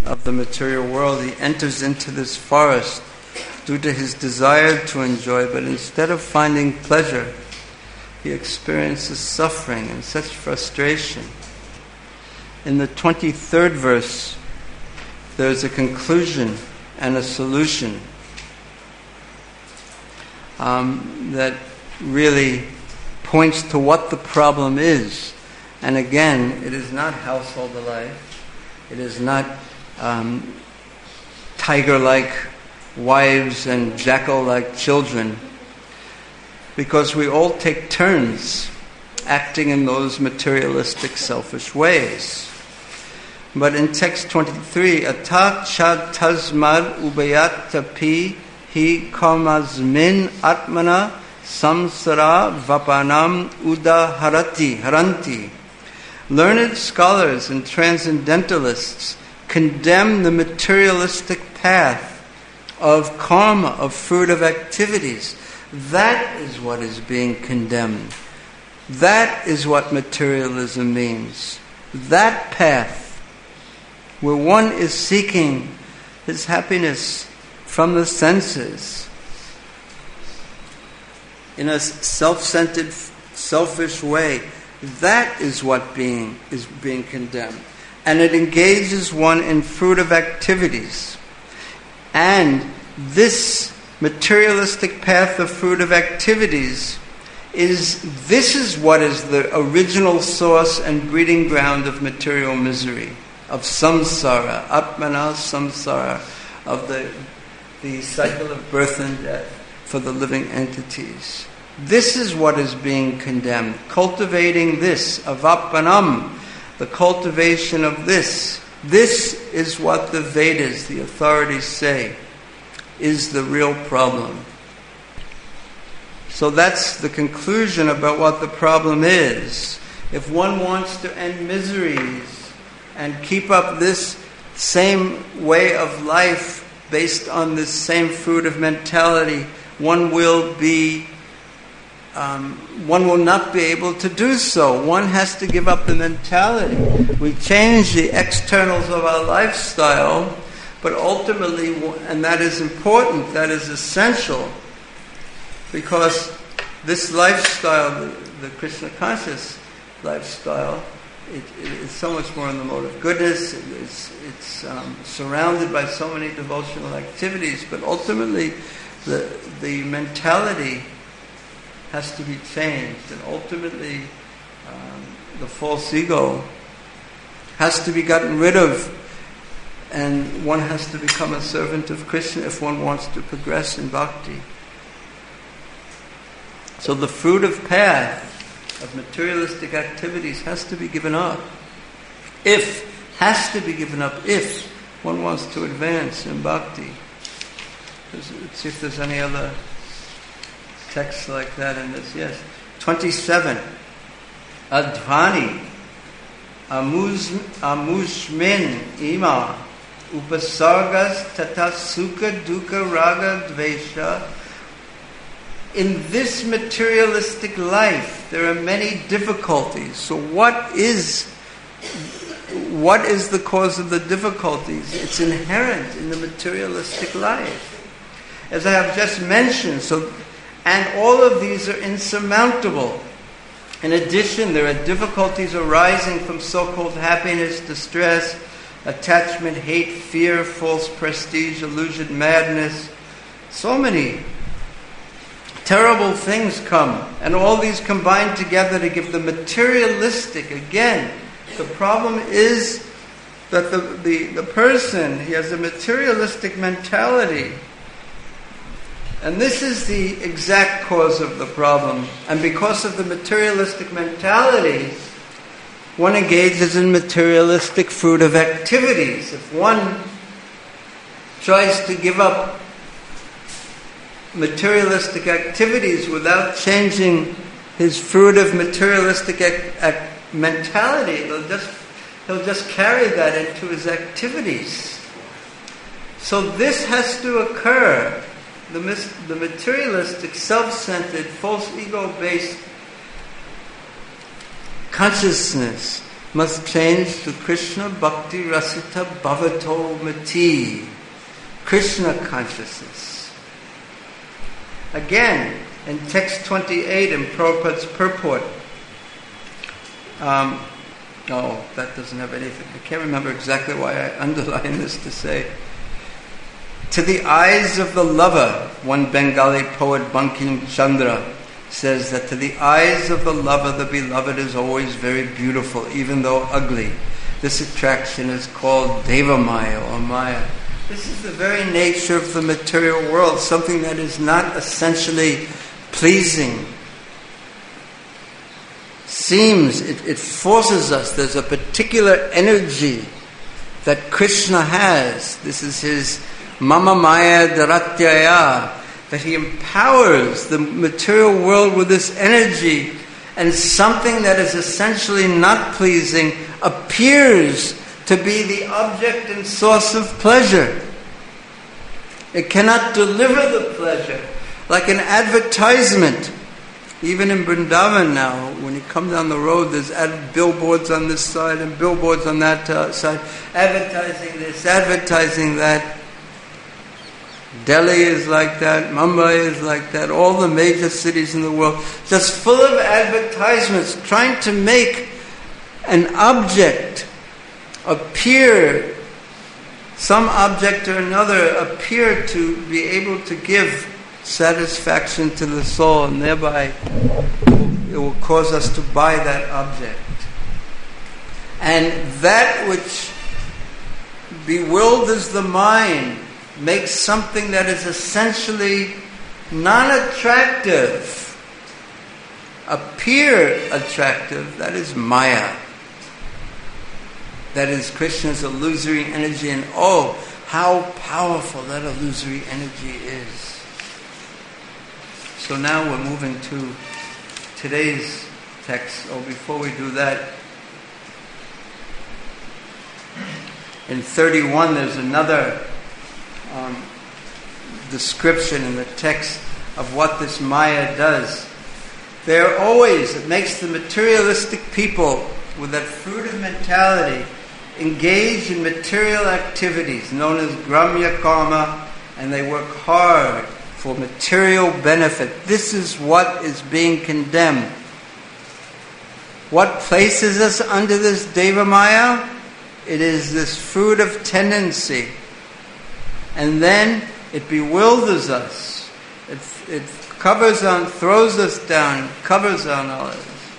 of the material world. He enters into this forest due to his desire to enjoy, but instead of finding pleasure, he experiences suffering and such frustration. In the 23rd verse, there's a conclusion and a solution that really points to what the problem is. And again, it is not household life. It is not tiger-like wives and jackal-like children, because we all take turns acting in those materialistic, selfish ways. But in text 23, Atak chad tazmad ubayat tapi hi karmazmin atmana samsara vapanam haranti. Learned scholars and transcendentalists condemn the materialistic path of karma, of fruitive activities. That is what is being condemned. That is what materialism means. That path, where one is seeking his happiness from the senses in a self-centered, selfish way, that is what is being condemned. And it engages one in fruitive activities. And this materialistic path of fruitive activities is what is the original source and breeding ground of material misery, of samsara, atmana samsara, of the cycle of birth and death for the living entities. This is what is being condemned. Cultivating this, avapanam, the cultivation of this. This is what the Vedas, the authorities, say is the real problem. So that's the conclusion about what the problem is. If one wants to end miseries and keep up this same way of life based on this same fruitive mentality, one will not be able to do so. One has to give up the mentality. We change the externals of our lifestyle, but ultimately, and that is important, that is essential, because this lifestyle, the Krishna conscious lifestyle, it is so much more in the mode of goodness. It's surrounded by so many devotional activities, but ultimately the mentality has to be changed, and ultimately the false ego has to be gotten rid of, and one has to become a servant of Krishna if one wants to progress in bhakti. So the fruitive path of materialistic activities has to be given up. If one wants to advance in bhakti. Let's see if there's any other texts like that in this. Yes. 27. Advani amushmin ima upasargas tata sukha dukkha raga dvesha. In this materialistic life, there are many difficulties. So what is the cause of the difficulties? It's inherent in the materialistic life. As I have just mentioned, and all of these are insurmountable. In addition, there are difficulties arising from so-called happiness, distress, attachment, hate, fear, false prestige, illusion, madness. So many terrible things come, and all these combine together to give the materialistic. Again, the problem is that the person, he has a materialistic mentality. And this is the exact cause of the problem. And because of the materialistic mentality, one engages in materialistic fruitive activities. If one tries to give up materialistic activities without changing his fruitive materialistic mentality, he'll just carry that into his activities. So this has to occur. The materialistic, self-centered, false ego-based consciousness must change to Krishna Bhakti Rasita Bhavato Mati, Krishna consciousness. Again, in text 28 in Prabhupada's purport, that doesn't have anything. I can't remember exactly why I underlined this to say. To the eyes of the lover, one Bengali poet, Bankim Chandra, says that to the eyes of the lover, the beloved is always very beautiful, even though ugly. This attraction is called Deva Maya or Maya. This is the very nature of the material world, something that is not essentially pleasing. It forces us. There's a particular energy that Krishna has. This is his Mama Maya Dharatyaya, that he empowers the material world with this energy, and something that is essentially not pleasing appears to be the object and source of pleasure. It cannot deliver the pleasure. Like an advertisement. Even in Vrindavan now, when you come down the road, there's billboards on this side and billboards on that side, advertising this, advertising that. Delhi is like that, Mumbai is like that, all the major cities in the world, just full of advertisements trying to make an object appear, some object or another appear to be able to give satisfaction to the soul, and thereby it will cause us to buy that object. And that which bewilders the mind makes something that is essentially non-attractive appear attractive. That is Maya. That is Krishna's illusory energy, and oh, how powerful that illusory energy is. So now we're moving to today's text. Before we do that, in 31 there's another description in the text of what this Maya does. It makes the materialistic people with that fruitive mentality engage in material activities known as Gramya Karma, and they work hard for material benefit. This is what is being condemned. What places us under this Deva Maya? It is this fruitive tendency. And then it bewilders us. It covers on, throws us down, covers on us.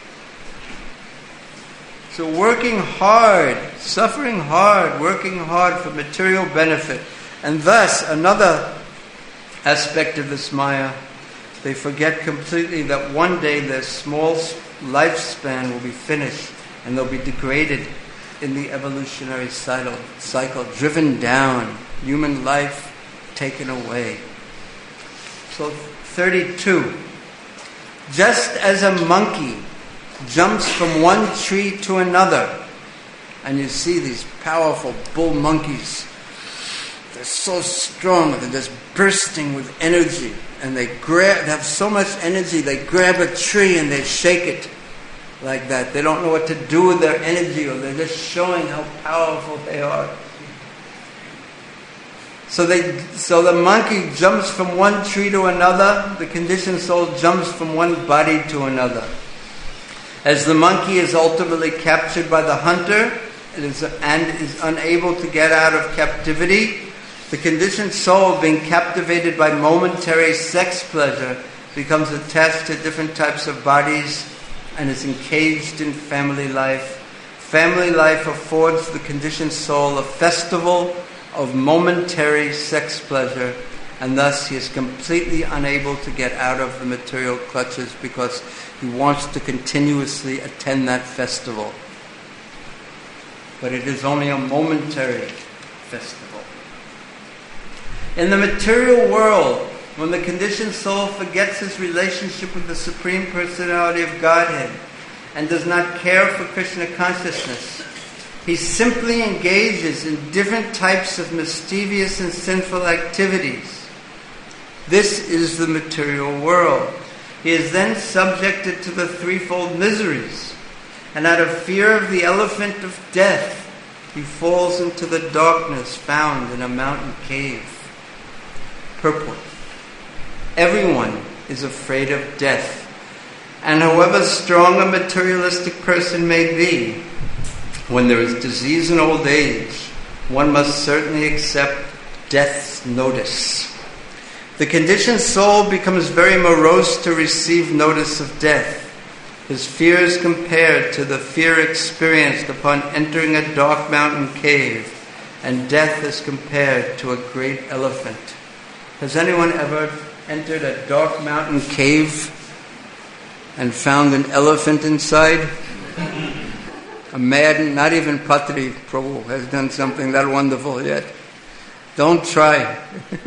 So working hard, suffering hard, working hard for material benefit. And thus, another aspect of this Maya, they forget completely that one day their small lifespan will be finished and they'll be degraded in the evolutionary cycle, driven down, human life taken away. So 32. Just as a monkey jumps from one tree to another, and you see these powerful bull monkeys, they're so strong, they're just bursting with energy, and they have so much energy, they grab a tree and they shake it like that. They don't know what to do with their energy, or they're just showing how powerful they are. So the monkey jumps from one tree to another, the conditioned soul jumps from one body to another. As the monkey is ultimately captured by the hunter and is unable to get out of captivity, the conditioned soul, being captivated by momentary sex pleasure, becomes attached to different types of bodies and is encaged in family life. Family life affords the conditioned soul a festival of momentary sex pleasure, and thus he is completely unable to get out of the material clutches because he wants to continuously attend that festival. But it is only a momentary festival. In the material world, when the conditioned soul forgets his relationship with the Supreme Personality of Godhead and does not care for Krishna consciousness, he simply engages in different types of mischievous and sinful activities. This is the material world. He is then subjected to the threefold miseries. and out of fear of the elephant of death, he falls into the darkness found in a mountain cave. Purport. Everyone is afraid of death, and however strong a materialistic person may be, when there is disease and old age, one must certainly accept death's notice. The conditioned soul becomes very morose to receive notice of death. His fear is compared to the fear experienced upon entering a dark mountain cave, and death is compared to a great elephant. Has anyone ever entered a dark mountain cave and found an elephant inside? A madden, not even Patri Prabhu has done something that wonderful yet. Don't try.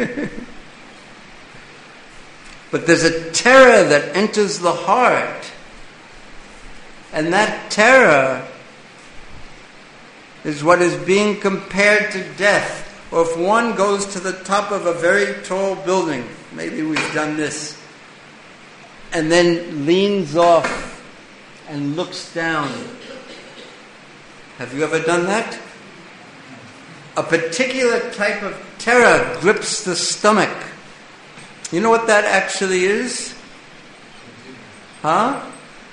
But there's a terror that enters the heart. And that terror is what is being compared to death. Or if one goes to the top of a very tall building, maybe we've done this, and then leans off and looks down. Have you ever done that? A particular type of terror grips the stomach. You know what that actually is? Huh?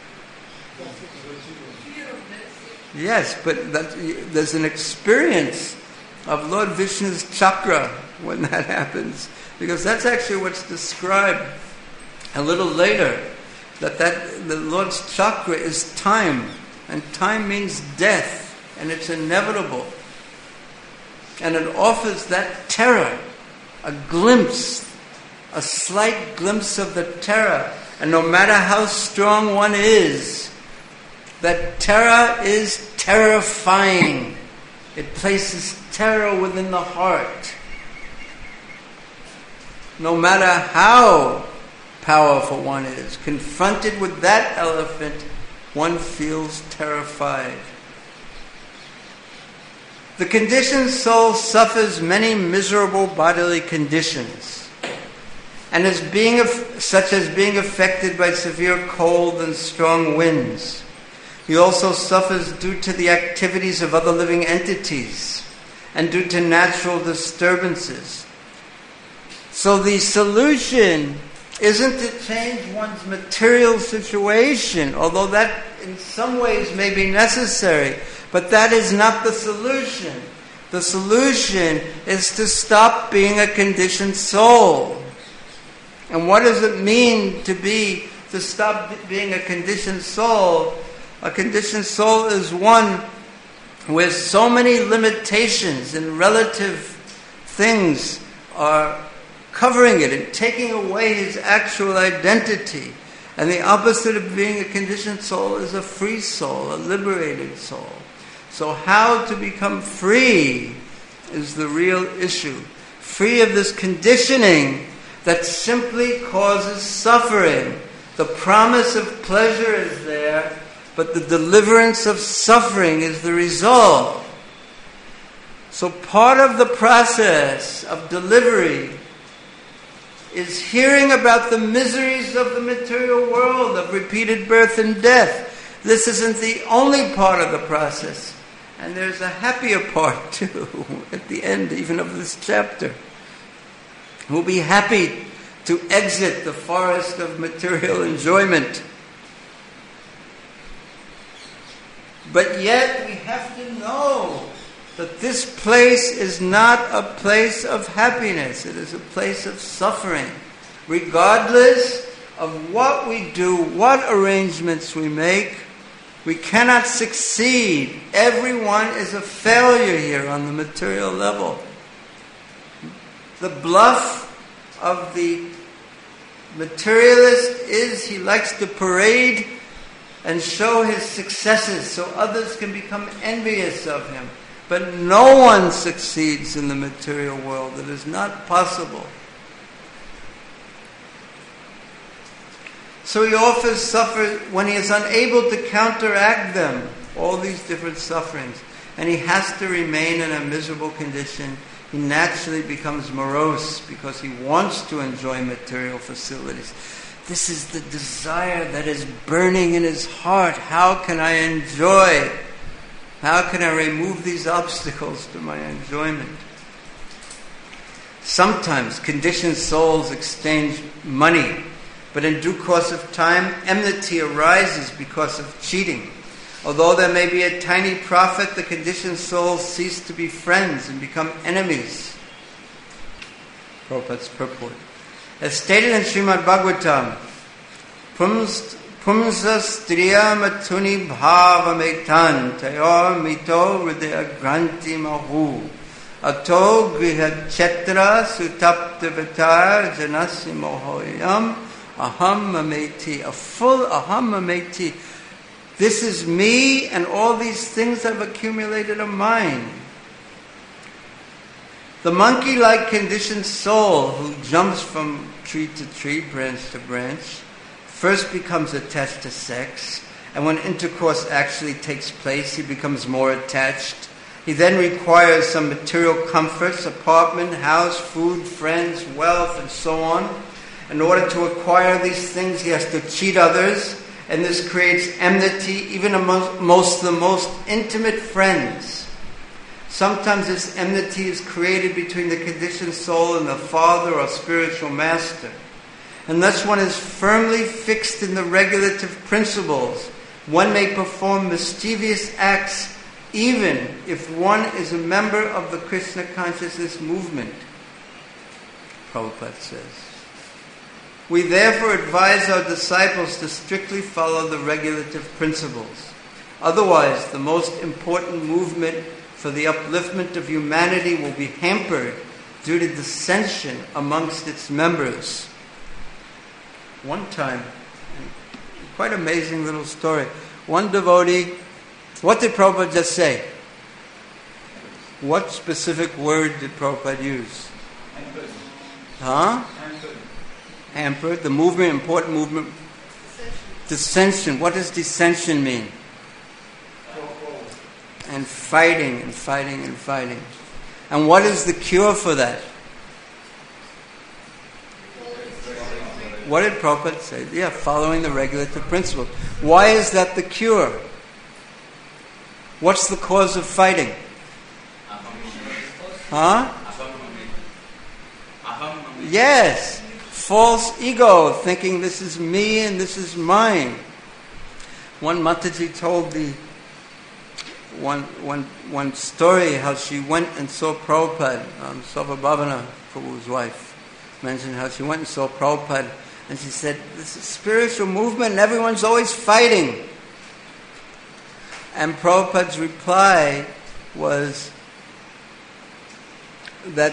Yes, but there's an experience of Lord Vishnu's chakra when that happens. Because that's actually what's described a little later. That the Lord's chakra is time. And time means death. And it's inevitable. And it offers that terror, a glimpse, a slight glimpse of the terror. And no matter how strong one is, that terror is terrifying. It places terror within the heart. No matter how powerful one is, confronted with that elephant, one feels terrified. The conditioned soul suffers many miserable bodily conditions, and such as being affected by severe cold and strong winds. He also suffers due to the activities of other living entities and due to natural disturbances. So the solution isn't to change one's material situation, although that in some ways may be necessary, but that is not the solution. The solution is to stop being a conditioned soul. And what does it mean to stop being a conditioned soul? A conditioned soul is one where so many limitations and relative things are covering it and taking away his actual identity. And the opposite of being a conditioned soul is a free soul, a liberated soul. So how to become free is the real issue. Free of this conditioning that simply causes suffering. The promise of pleasure is there, but the deliverance of suffering is the result. So part of the process of delivery is hearing about the miseries of the material world, of repeated birth and death. This isn't the only part of the process. And there's a happier part too, at the end even of this chapter. We'll be happy to exit the forest of material enjoyment. But yet we have to know that this place is not a place of happiness. It is a place of suffering. Regardless of what we do, what arrangements we make, we cannot succeed. Everyone is a failure here on the material level. The bluff of the materialist is he likes to parade and show his successes so others can become envious of him. But no one succeeds in the material world. It is not possible. So he offers suffer when he is unable to counteract them, all these different sufferings, and he has to remain in a miserable condition. He naturally becomes morose because he wants to enjoy material facilities. This is the desire that is burning in his heart. How can I enjoy? How can I remove these obstacles to my enjoyment? Sometimes conditioned souls exchange money, but in due course of time, enmity arises because of cheating. Although there may be a tiny profit, the conditioned souls cease to be friends and become enemies. Prabhupada's purport. As stated in Srimad Bhagavatam, Pumsa striya matuni bhava metan tayor mito hridaya granti mahu ato griha chetra sutapta vatar janasi mohoyam aham mameti. A full aham mameti. This is me, and all these things I've accumulated are mine. The monkey-like conditioned soul who jumps from tree to tree, branch to branch, first becomes attached to sex, and when intercourse actually takes place, he becomes more attached. He then requires some material comforts, apartment, house, food, friends, wealth, and so on. In order to acquire these things, he has to cheat others, and this creates enmity even amongst the most intimate friends. Sometimes this enmity is created between the conditioned soul and the father or spiritual master. Unless one is firmly fixed in the regulative principles, one may perform mischievous acts even if one is a member of the Krishna consciousness movement, Prabhupada says. We therefore advise our disciples to strictly follow the regulative principles. Otherwise, the most important movement for the upliftment of humanity will be hampered due to dissension amongst its members. One time, quite amazing little story. One devotee, what did Prabhupada just say? What specific word did Prabhupada use? Hampered. Huh? Hampered. Hampered. The movement, important movement. Dissension. What does dissension mean? And fighting and fighting and fighting. And what is the cure for that? What did Prabhupada say? Yeah, following the regulative principles. Why is that the cure? What's the cause of fighting? Huh? Yes. False ego, thinking this is me and this is mine. One Mataji told the one story how she went and saw Prabhupada, Sarvabhavana, Prabhu's wife, mentioned how she went and saw Prabhupada, and she said, this is a spiritual movement and everyone's always fighting. And Prabhupada's reply was that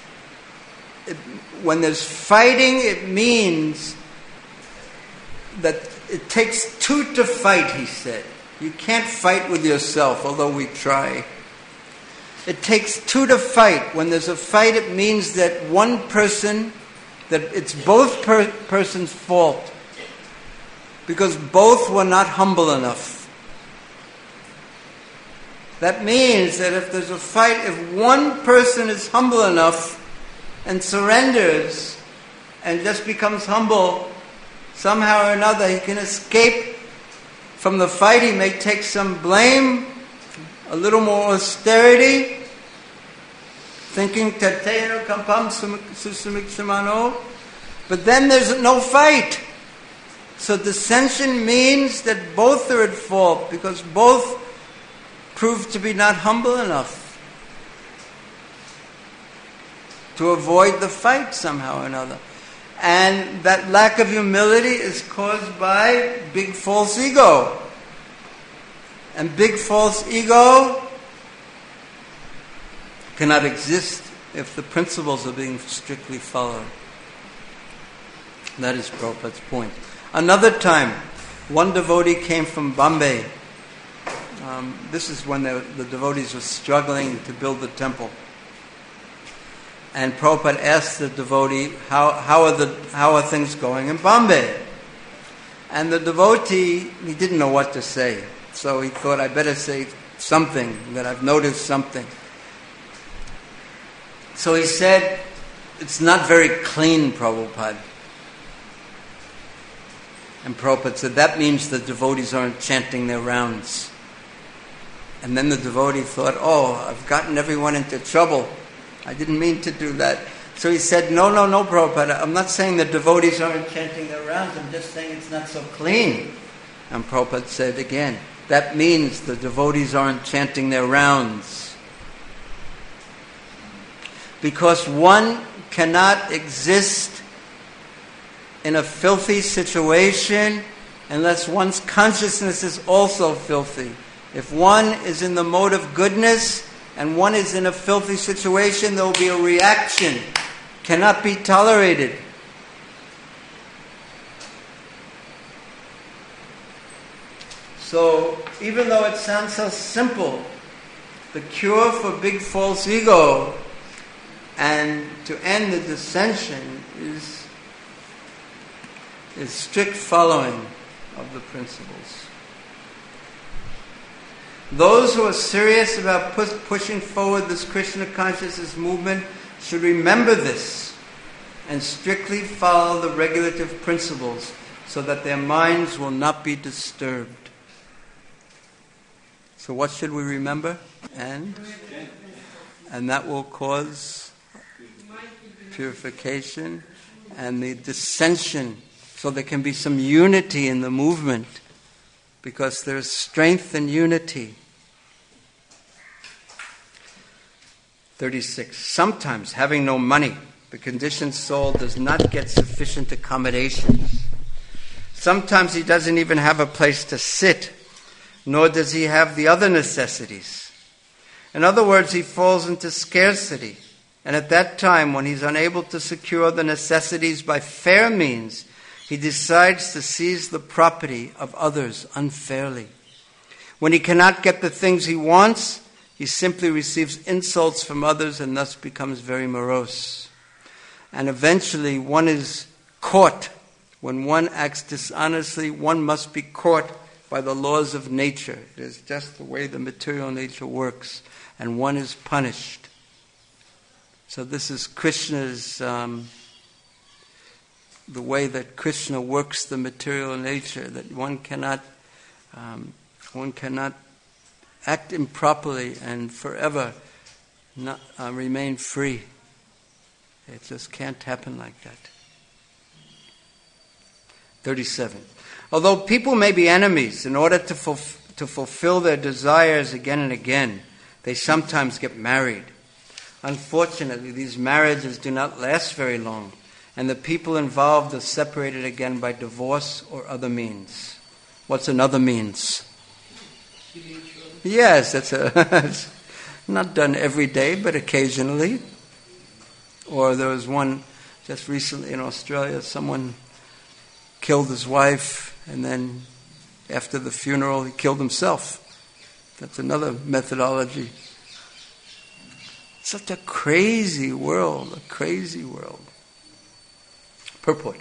when there's fighting, it means that it takes two to fight, he said. You can't fight with yourself, although we try. It takes two to fight. When there's a fight, it means that one person, that it's both persons' fault, because both were not humble enough. That means that if there's a fight, if one person is humble enough and surrenders and just becomes humble, somehow or another he can escape from the fight. He may take some blame, a little more austerity, thinking tateno kampam susamiksamano, but then there's no fight. So dissension means that both are at fault because both proved to be not humble enough to avoid the fight somehow or another. And that lack of humility is caused by big false ego. And big false ego cannot exist if the principles are being strictly followed. That is Prabhupada's point. Another time, one devotee came from Bombay. This is when the devotees were struggling to build the temple. And Prabhupada asked the devotee, how are things going in Bombay? And the devotee, he didn't know what to say. So he thought, I better say something, that I've noticed something. So he said, it's not very clean, Prabhupada. And Prabhupada said, that means the devotees aren't chanting their rounds. And then the devotee thought, oh, I've gotten everyone into trouble. I didn't mean to do that. So he said, no, Prabhupada, I'm not saying the devotees aren't chanting their rounds, I'm just saying it's not so clean. And Prabhupada said again, that means the devotees aren't chanting their rounds. Because one cannot exist in a filthy situation unless one's consciousness is also filthy. If one is in the mode of goodness and one is in a filthy situation, there will be a reaction. Cannot be tolerated. So, even though it sounds so simple, the cure for big false ego and to end the dissension is strict following of the principles. Those who are serious about pushing forward this Krishna consciousness movement should remember this and strictly follow the regulative principles so that their minds will not be disturbed. So what should we remember? And that will cause purification and the dissension, so there can be some unity in the movement, because there's strength in unity. 36. Sometimes, having no money, the conditioned soul does not get sufficient accommodations. Sometimes he doesn't even have a place to sit, nor does he have the other necessities. In other words, he falls into scarcity. And at that time, when he's unable to secure the necessities by fair means, he decides to seize the property of others unfairly. When he cannot get the things he wants, he simply receives insults from others and thus becomes very morose. And eventually one is caught. When one acts dishonestly, one must be caught by the laws of nature. It is just the way the material nature works. And one is punished. So this is Krishna's, the way that Krishna works the material nature, that one cannot act improperly and forever not remain free. It just can't happen like that. 37. Although people may be enemies, in order to fulfill their desires again and again, they sometimes get married. Unfortunately, these marriages do not last very long, and the people involved are separated again by divorce or other means. What's another means? Yes, it's not done every day, but occasionally. Or there was one just recently in Australia, someone killed his wife, and then after the funeral he killed himself. That's another methodology. Such a crazy world, a crazy world. Purport.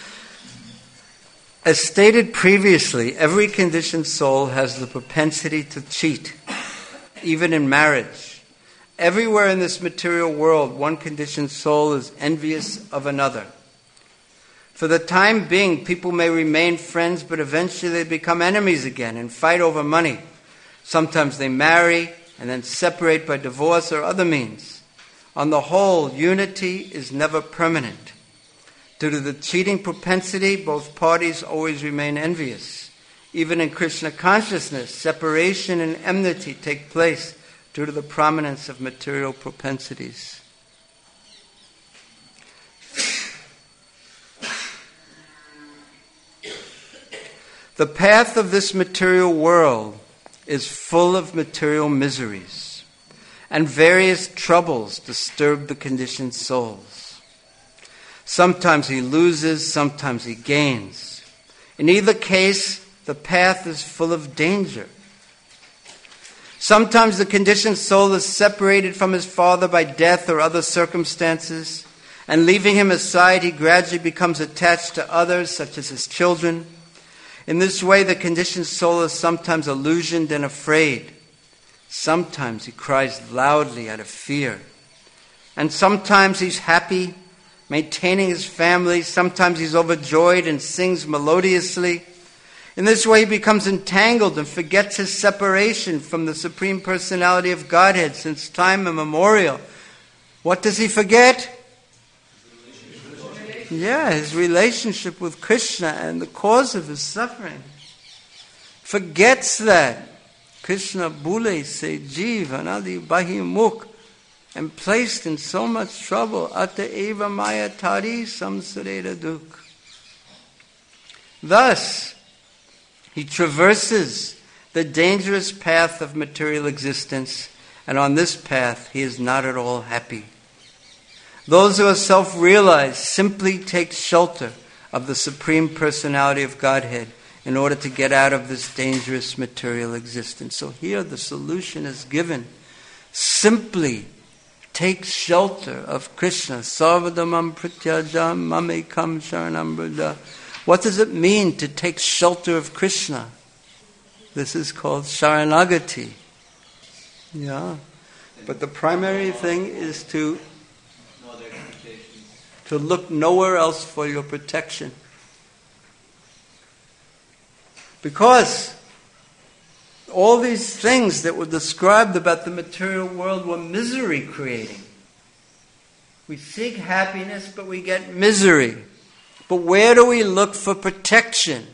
As stated previously, every conditioned soul has the propensity to cheat, even in marriage. Everywhere in this material world, one conditioned soul is envious of another. For the time being, people may remain friends, but eventually they become enemies again and fight over money. Sometimes they marry and then separate by divorce or other means. On the whole, unity is never permanent. Due to the cheating propensity, both parties always remain envious. Even in Krishna consciousness, separation and enmity take place due to the prominence of material propensities. The path of this material world is full of material miseries, and various troubles disturb the conditioned souls. Sometimes he loses, sometimes he gains. In either case, the path is full of danger. Sometimes the conditioned soul is separated from his father by death or other circumstances, and leaving him aside, he gradually becomes attached to others, such as his children. In this way, the conditioned soul is sometimes illusioned and afraid. Sometimes he cries loudly out of fear. And sometimes he's happy, maintaining his family. Sometimes he's overjoyed and sings melodiously. In this way, he becomes entangled and forgets his separation from the Supreme Personality of Godhead since time immemorial. What does he forget? Yeah, his relationship with Krishna and the cause of his suffering. Forgets that. Krishna bhule se jeev anadi bahimukh, and placed in so much trouble. Ata eva maya tari samsareda dukh. Thus, he traverses the dangerous path of material existence, and on this path he is not at all happy. Those who are self-realized simply take shelter of the Supreme Personality of Godhead in order to get out of this dangerous material existence. So here the solution is given. Simply take shelter of Krishna. Sarvadamam pratyajam mamekam sharanam braja. What does it mean to take shelter of Krishna? This is called Sharanagati. Yeah. But the primary thing is to look nowhere else for your protection. Because all these things that were described about the material world were misery creating. We seek happiness, but we get misery. But where do we look for protection?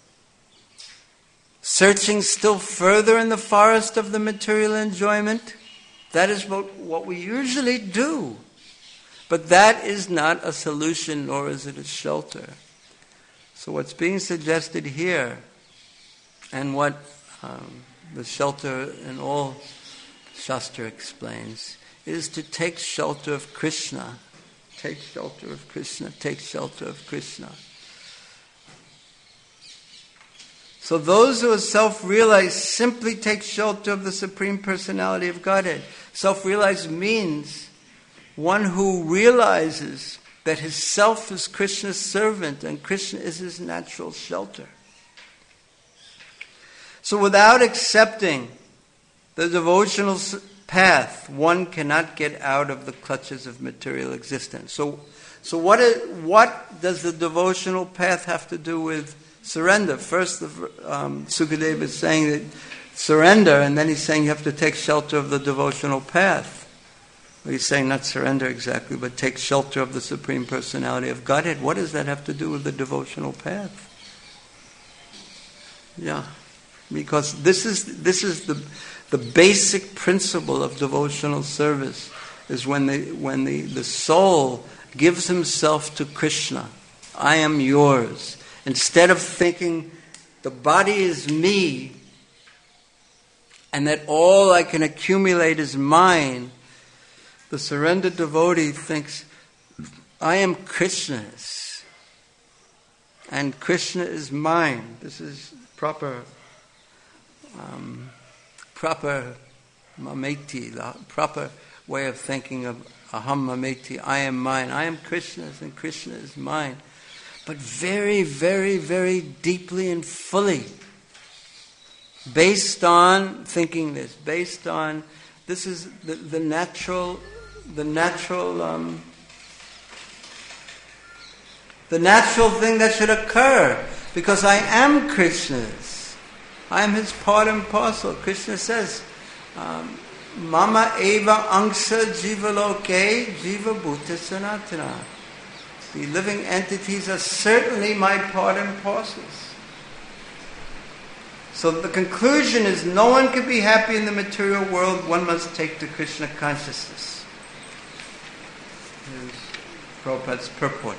Searching still further in the forest of the material enjoyment? That is what we usually do. But that is not a solution, nor is it a shelter. So what's being suggested here, and what the shelter in all Shastra explains, is to take shelter of Krishna. Take shelter of Krishna. Take shelter of Krishna. So those who are self-realized simply take shelter of the Supreme Personality of Godhead. Self-realized means one who realizes that his self is Krishna's servant and Krishna is his natural shelter. So without accepting the devotional path, one cannot get out of the clutches of material existence. So what does the devotional path have to do with surrender? First, Sukadeva is saying that surrender, and then he's saying you have to take shelter of the devotional path. Well, he's saying not surrender exactly, but take shelter of the Supreme Personality of Godhead. What does that have to do with the devotional path? Yeah, because this is the basic principle of devotional service, is when the soul gives himself to Krishna. I am yours. Instead of thinking the body is me and that all I can accumulate is mine, the surrendered devotee thinks, I am Krishna's and Krishna is mine. This is proper mameti, the proper way of thinking of aham mameti, I am mine. I am Krishna's and Krishna is mine. But very, very, very deeply and fully, based on thinking this, based on, this is the natural thing that should occur, because I am Krishna's. I am his part and parcel. Krishna says, Mama eva angsa jiva loke jiva bhuta sanatana. The living entities are certainly my part and parcels. So the conclusion is no one can be happy in the material world, one must take to Krishna consciousness. Here's Prabhupada's purport.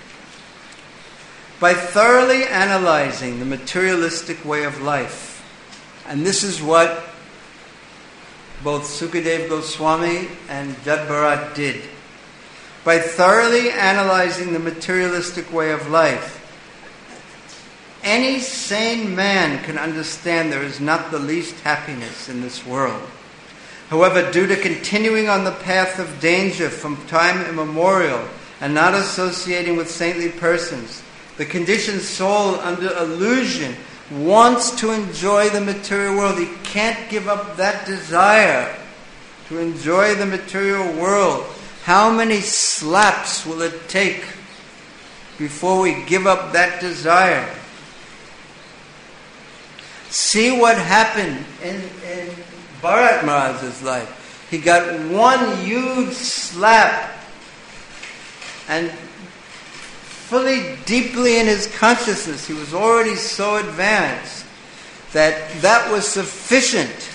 By thoroughly analyzing the materialistic way of life, and this is what both Sukadeva Goswami and Jad Bharat did. By thoroughly analyzing the materialistic way of life, any sane man can understand there is not the least happiness in this world. However, due to continuing on the path of danger from time immemorial and not associating with saintly persons, the conditioned soul under illusion wants to enjoy the material world. He can't give up that desire to enjoy the material world. How many slaps will it take before we give up that desire? See what happened in Bharat Maharaj's life. He got one huge slap, and fully, deeply in his consciousness, he was already so advanced that was sufficient.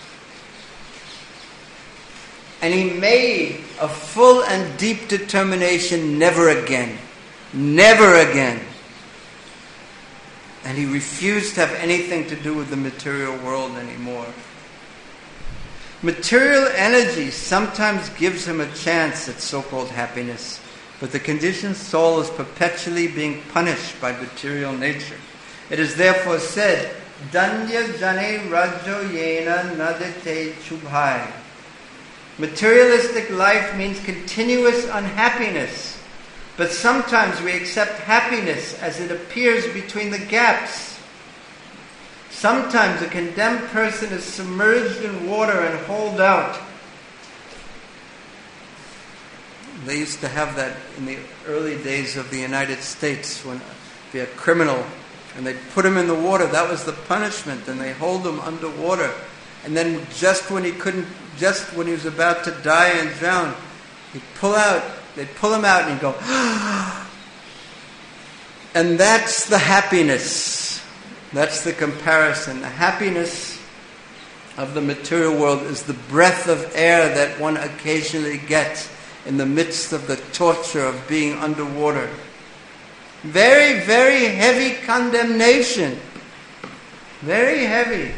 And he made a full and deep determination, never again. Never again. And he refused to have anything to do with the material world anymore. Material energy sometimes gives him a chance at so-called happiness, but the conditioned soul is perpetually being punished by material nature. It is therefore said, Danya jane rajo yena nadete chubhai. Materialistic life means continuous unhappiness, but sometimes we accept happiness as it appears between the gaps. Sometimes a condemned person is submerged in water and hauled out. They used to have that in the early days of the United States when be a criminal and they'd put him in the water. That was the punishment, and they hold him underwater. And then just when he was about to die and drown, they'd pull him out and he'd go, and that's the happiness. That's the comparison. The happiness of the material world is the breath of air that one occasionally gets in the midst of the torture of being underwater. Very, very heavy condemnation. Very heavy.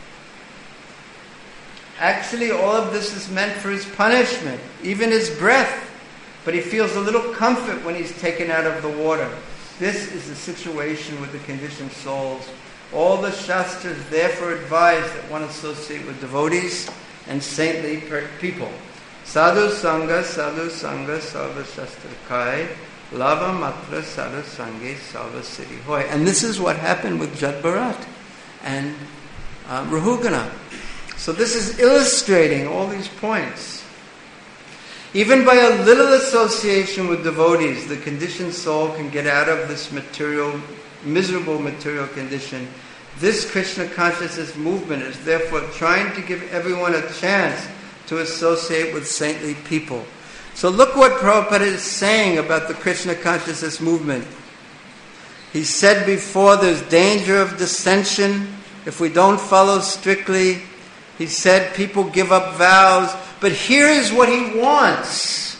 Actually, all of this is meant for his punishment, even his breath. But he feels a little comfort when he's taken out of the water. This is the situation with the conditioned souls. All the Shastras therefore advise that one associate with devotees and saintly people. Sadhu Sangha, Sarva Shastra Kai, Lava Matra Sadhu Sangha, Sarva Siddhi Hoy. And this is what happened with Jad Bharat and Rahugana. So this is illustrating all these points. Even by a little association with devotees, the conditioned soul can get out of this miserable material condition. This Krishna consciousness movement is therefore trying to give everyone a chance to associate with saintly people. So look what Prabhupada is saying about the Krishna consciousness movement. He said before there's danger of dissension if we don't follow strictly. He said people give up vows, but here is what he wants.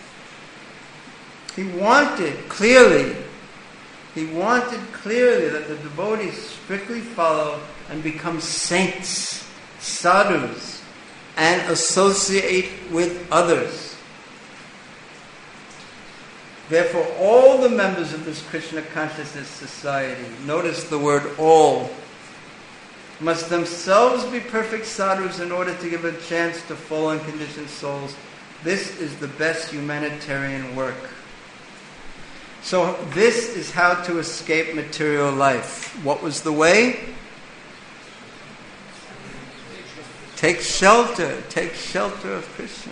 He wanted clearly that the devotees strictly follow and become saints, sadhus, and associate with others. Therefore, all the members of this Krishna Consciousness Society, notice the word all, must themselves be perfect sadhus in order to give a chance to fallen conditioned souls. This is the best humanitarian work. So this is how to escape material life. What was the way? Take shelter of Krishna.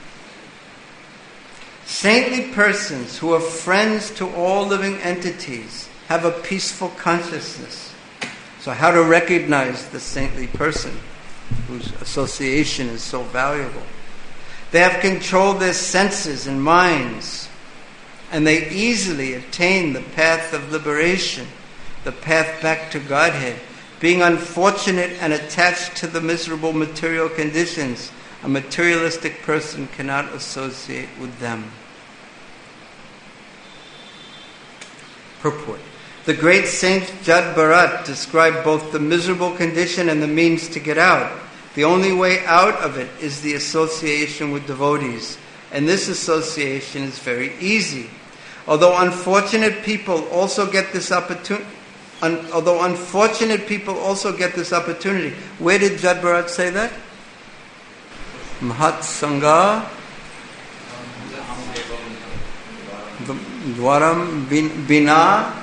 Saintly persons who are friends to all living entities have a peaceful consciousness. So how to recognize the saintly person whose association is so valuable? They have controlled their senses and minds, and they easily attain the path of liberation, the path back to Godhead. Being unfortunate and attached to the miserable material conditions, a materialistic person cannot associate with them. Purport. The great Saint Jad Bharat described both the miserable condition and the means to get out. The only way out of it is the association with devotees, and this association is very easy. Although unfortunate people also get this opportunity, where did Jad Bharat say that? Mahat Sangha Dwaram Bina.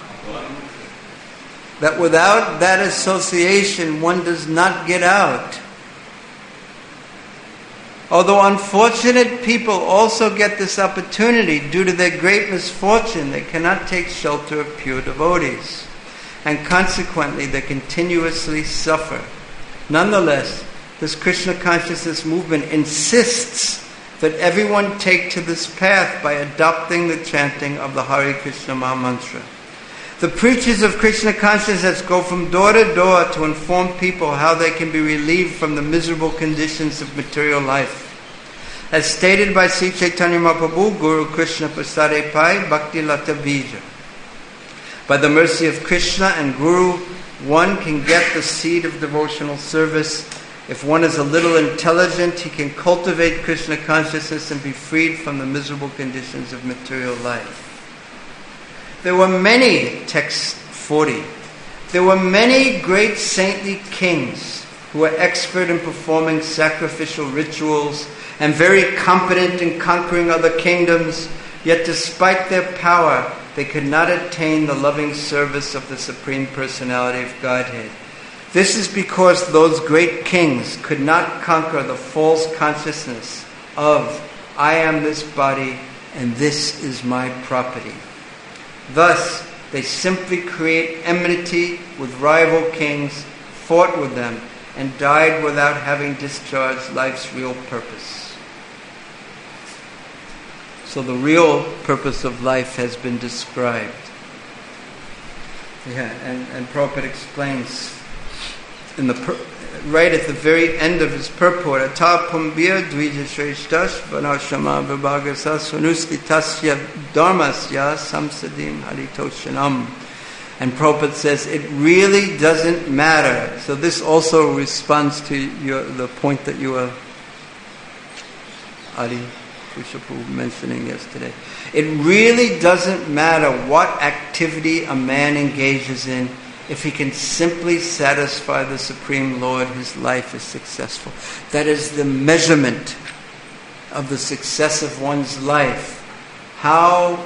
That without that association, one does not get out. Although unfortunate people also get this opportunity due to their great misfortune, they cannot take shelter of pure devotees, and consequently they continuously suffer. Nonetheless, this Krishna consciousness movement insists that everyone take to this path by adopting the chanting of the Hare Krishna Maha Mantra. The preachers of Krishna consciousness go from door to door to inform people how they can be relieved from the miserable conditions of material life. As stated by Sri Chaitanya Mahaprabhu, Guru Krishna Prasade Pai Bhakti Lata Bija. By the mercy of Krishna and Guru, one can get the seed of devotional service. If one is a little intelligent, he can cultivate Krishna consciousness and be freed from the miserable conditions of material life. There were many, text 40, there were many great saintly kings who were expert in performing sacrificial rituals and very competent in conquering other kingdoms, yet despite their power, they could not attain the loving service of the Supreme Personality of Godhead. This is because those great kings could not conquer the false consciousness of, I am this body and this is my property. Thus, they simply create enmity with rival kings, fought with them, and died without having discharged life's real purpose. So the real purpose of life has been described. And Prabhupada explains right at the very end of his purport, Ata pumbir dvija shreshtash vanashama vibhagasa sunustitasya dharmasya samsadim haritoshanam. And Prabhupada says it really doesn't matter. So this also responds to the point that you were Adi Kushapu mentioning yesterday. It really doesn't matter what activity a man engages in. If he can simply satisfy the Supreme Lord, his life is successful. That is the measurement of the success of one's life. How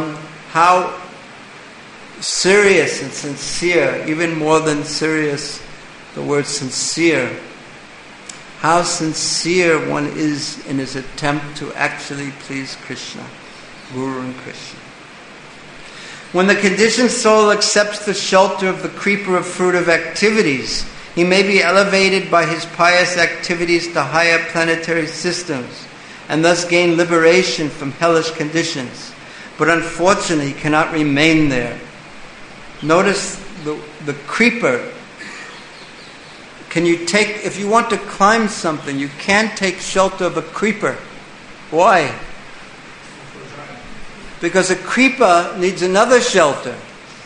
serious and sincere, even more than serious, the word sincere, how sincere one is in his attempt to actually please Krishna, Guru and Krishna. When the conditioned soul accepts the shelter of the creeper of fruitive activities, he may be elevated by his pious activities to higher planetary systems and thus gain liberation from hellish conditions. But unfortunately, he cannot remain there. Notice the creeper. If you want to climb something, you can't take shelter of a creeper. Why? Because a creeper needs another shelter.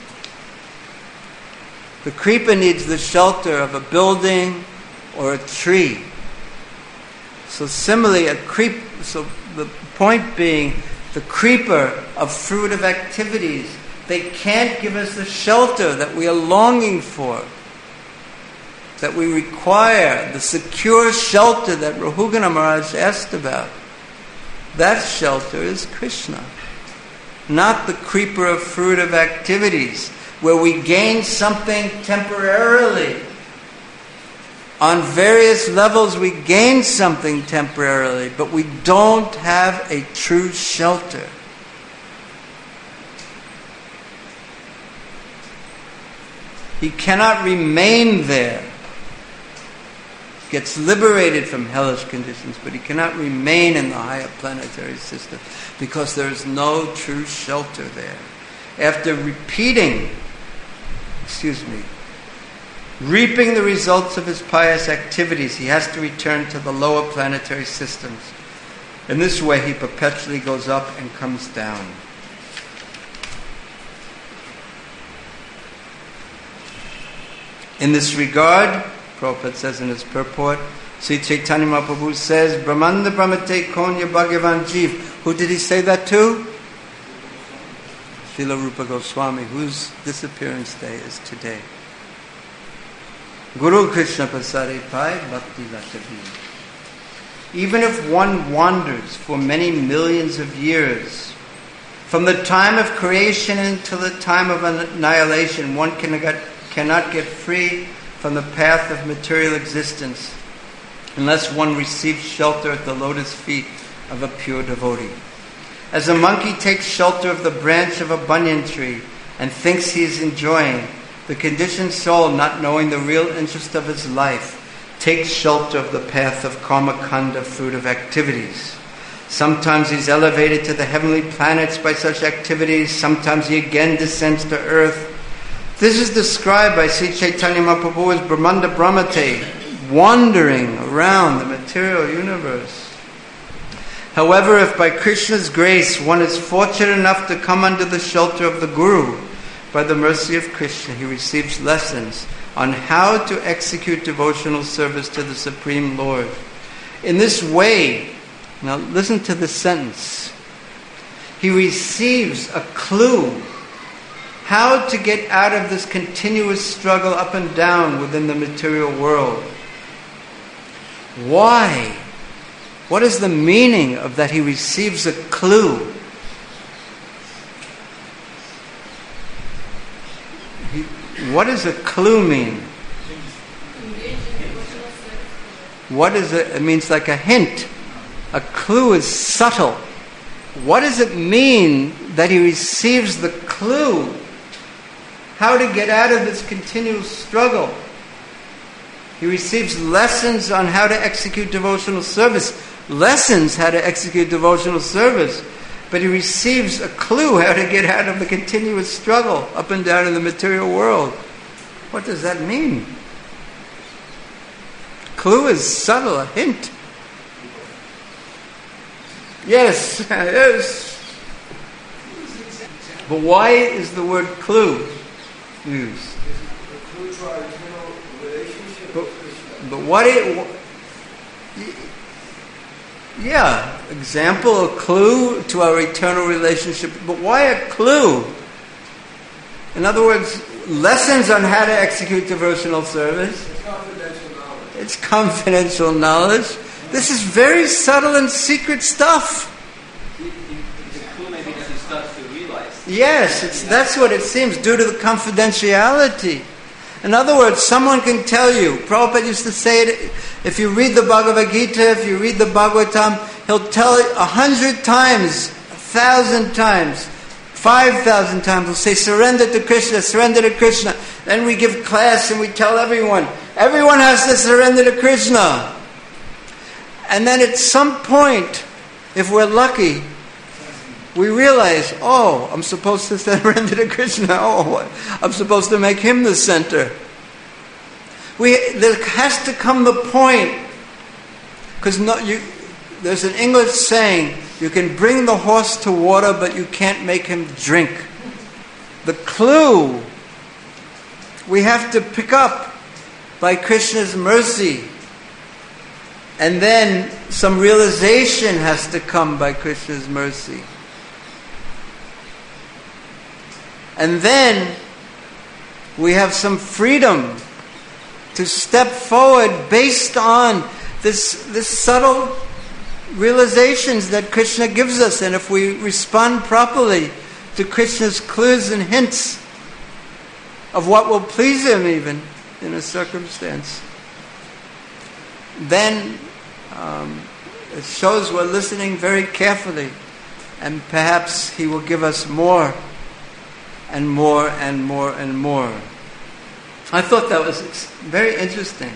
The creeper needs the shelter of a building or a tree. So similarly, so the point being, the creeper of fruitive activities, they can't give us the shelter that we are longing for, that we require, the secure shelter that Rahugana Maharaj asked about. That shelter is Krishna. Not the creeper of fruitive activities, where we gain something temporarily. On various levels we gain something temporarily, but we don't have a true shelter. He cannot remain there. Gets liberated from hellish conditions, but he cannot remain in the higher planetary system because there is no true shelter there. After reaping the results of his pious activities, he has to return to the lower planetary systems. In this way, he perpetually goes up and comes down. In this regard, Prabhupada says in his purport, Sri Chaitanya Mahaprabhu says, Brahmanda Brahmate Konya Bhagavan Jeev. Who did he say that to? Srila Rupa Goswami, whose disappearance day is today. Guru Krishna Prasade Pai Bhakti Latavi. Even if one wanders for many millions of years, from the time of creation until the time of annihilation, one cannot get free from the path of material existence. unless one receives shelter at the lotus feet of a pure devotee. As a monkey takes shelter of the branch of a banyan tree and thinks he is enjoying, the conditioned soul, not knowing the real interest of his life, takes shelter of the path of karma kanda, fruit of activities. Sometimes he's elevated to the heavenly planets by such activities. Sometimes he again descends to earth. This is described by Sri Chaitanya Mahaprabhu as Brahmanda Brahmate, wandering around the material universe. However, if by Krishna's grace one is fortunate enough to come under the shelter of the Guru, by the mercy of Krishna, he receives lessons on how to execute devotional service to the Supreme Lord. In this way, now listen to this sentence, he receives a clue how to get out of this continuous struggle up and down within the material world. Why? What is the meaning of that he receives a clue? What does a clue mean? What is it? It means like a hint. A clue is subtle. What does it mean that he receives the clue? How to get out of this continual struggle? He receives lessons on how to execute devotional service. Lessons how to execute devotional service. But he receives a clue how to get out of the continuous struggle up and down in the material world. What does that mean? Clue is subtle, a hint. Yes, yes. But why is the word clue used? But yeah, example, a clue to our eternal relationship. But why a clue? In other words, lessons on how to execute devotional service. It's confidential knowledge. It's confidential knowledge. This is very subtle and secret stuff. The clue maybe that he starts to realize. Yes, that's what it seems, due to the confidentiality. In other words, someone can tell you, Prabhupada used to say it, if you read the Bhagavad Gita, if you read the Bhagavatam, he'll tell it 100 times, 1,000 times, 5,000 times. He'll say, surrender to Krishna, surrender to Krishna. Then we give class and we tell everyone has to surrender to Krishna. And then at some point, if we're lucky, we realize, oh, I'm supposed to surrender to Krishna. Oh, I'm supposed to make him the center. There has to come the point, because there's an English saying, you can bring the horse to water, but you can't make him drink. The clue we have to pick up by Krishna's mercy. And then some realization has to come by Krishna's mercy. And then we have some freedom to step forward based on this subtle realizations that Krishna gives us. And if we respond properly to Krishna's clues and hints of what will please him even in a circumstance, then it shows we're listening very carefully, and perhaps he will give us more and more and more and more. I thought that was very interesting.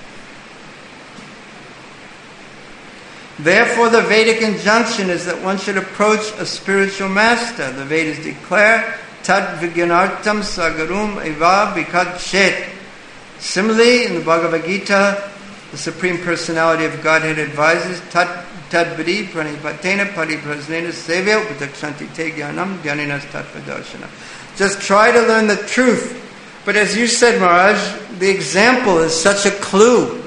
Therefore, the Vedic injunction is that one should approach a spiritual master. The Vedas declare, Tad Vigyanartam Sagarum Eva Bikad Shet. Similarly, in the Bhagavad Gita, the Supreme Personality of Godhead advises, Tad Bidi Pranipatena Pariprasnena Sevya Upatakshanti Te Gyanam Gyaninas Tattvadarshana. Just try to learn the truth. But as you said, Maharaj, the example is such a clue.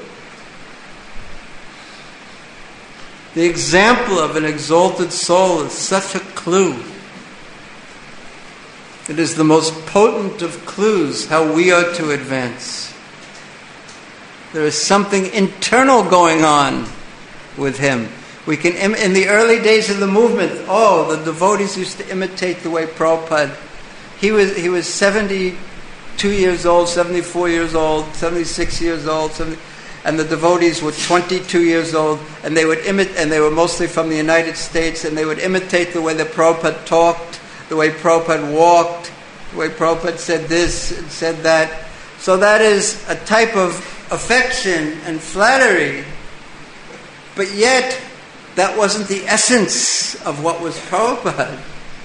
The example of an exalted soul is such a clue. It is the most potent of clues how we are to advance. There is something internal going on with him. We can, in the early days of the movement, the devotees used to imitate the way Prabhupada. He was 72 years old, 74 years old, 76 years old. and the devotees were 22 years old, and they would and they were mostly from the United States, and they would imitate the way the Prabhupada talked, the way Prabhupada walked, the way Prabhupada said this and said that. So that is a type of affection and flattery, but yet that wasn't the essence of what was Prabhupada.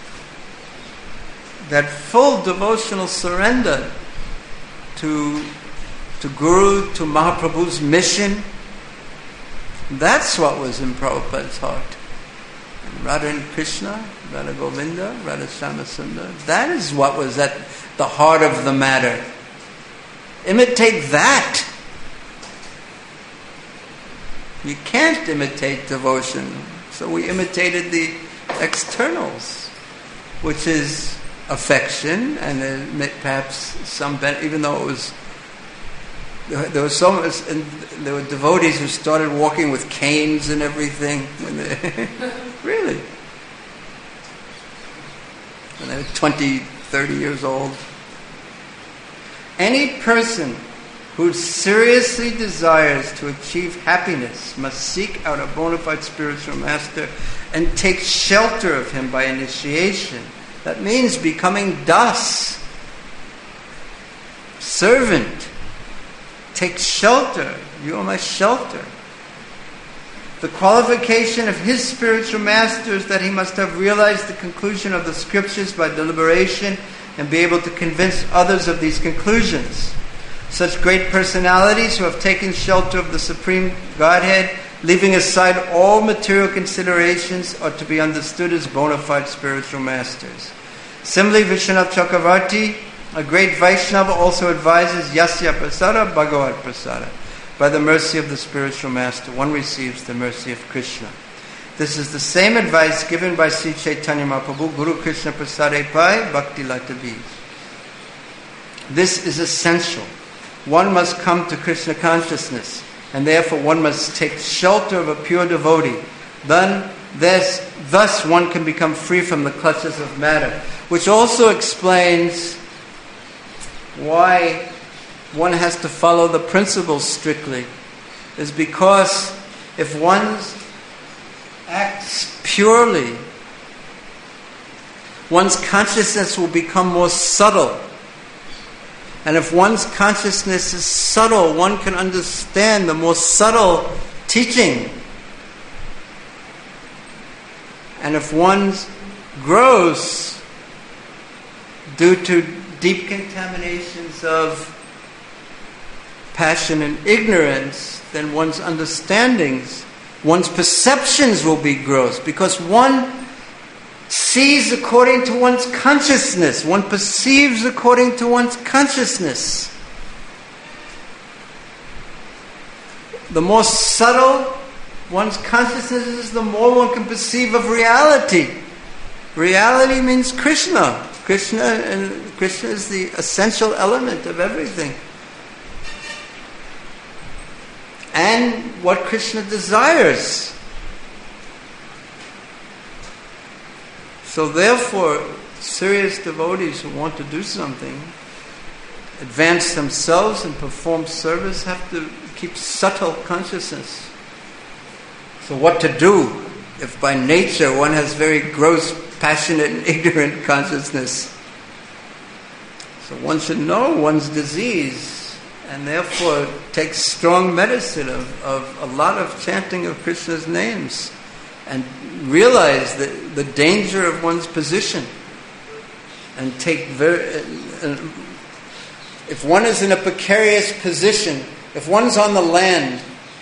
That full devotional surrender to Guru, to Mahaprabhu's mission, that's what was in Prabhupada's heart. Radha and Krishna, Radha Govinda, Radha Shyamasundar, that is what was at the heart of the matter. Imitate that. You can't imitate devotion. So we imitated the externals, which is affection, and perhaps some, even though it was, there was so much, and there were devotees who started walking with canes and everything when they, really, when they were 20, 30 years old. Any person who seriously desires to achieve happiness must seek out a bona fide spiritual master and take shelter of him by initiation. That means becoming das, servant. Take shelter. You are my shelter. The qualification of his spiritual master is that he must have realized the conclusion of the scriptures by deliberation and be able to convince others of these conclusions. Such great personalities who have taken shelter of the Supreme Godhead, leaving aside all material considerations, are to be understood as bona fide spiritual masters. Similarly, Vishwanath Chakravarti, a great Vaishnava, also advises Yasya Prasada Bhagavad Prasada. By the mercy of the spiritual master, one receives the mercy of Krishna. This is the same advice given by Sri Chaitanya Mahaprabhu, Guru Krishna Prasade Pai Bhakti Lata Bij. This is essential. One must come to Krishna consciousness, and therefore one must take shelter of a pure devotee. Thus one can become free from the clutches of matter. Which also explains why one has to follow the principles strictly. Is because if one acts purely, one's consciousness will become more subtle. And if one's consciousness is subtle, one can understand the more subtle teaching. And if one grows due to deep contaminations of passion and ignorance, then one's understandings, one's perceptions will be gross, because one sees according to one's consciousness. One perceives according to one's consciousness. The more subtle one's consciousness is, the more one can perceive of reality. Reality means Krishna. Krishna is the essential element of everything. And what Krishna desires. So therefore, serious devotees who want to do something, advance themselves and perform service, have to keep subtle consciousness. So what to do if by nature one has very gross, passionate and ignorant consciousness? So one should know one's disease, and therefore take strong medicine of a lot of chanting of Krishna's names, and realize the danger of one's position, and take if one is in a precarious position, if one's on the land,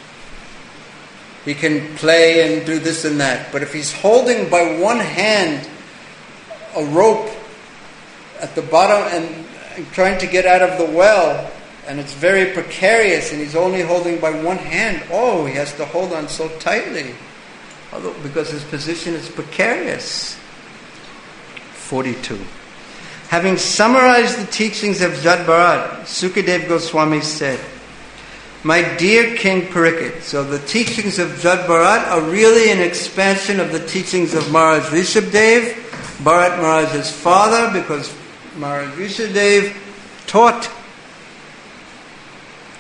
he can play and do this and that. But if he's holding by one hand a rope at the bottom and trying to get out of the well, and it's very precarious, and he's only holding by one hand, he has to hold on so tightly, because his position is precarious. 42. Having summarized the teachings of Jad Bharat, Sukadev Goswami said, "My dear King Parikshit," so the teachings of Jad Bharat are really an expansion of the teachings of Maharaj Rishabdev, Bharat Maharaj's father, because Maharaj Rishabdev taught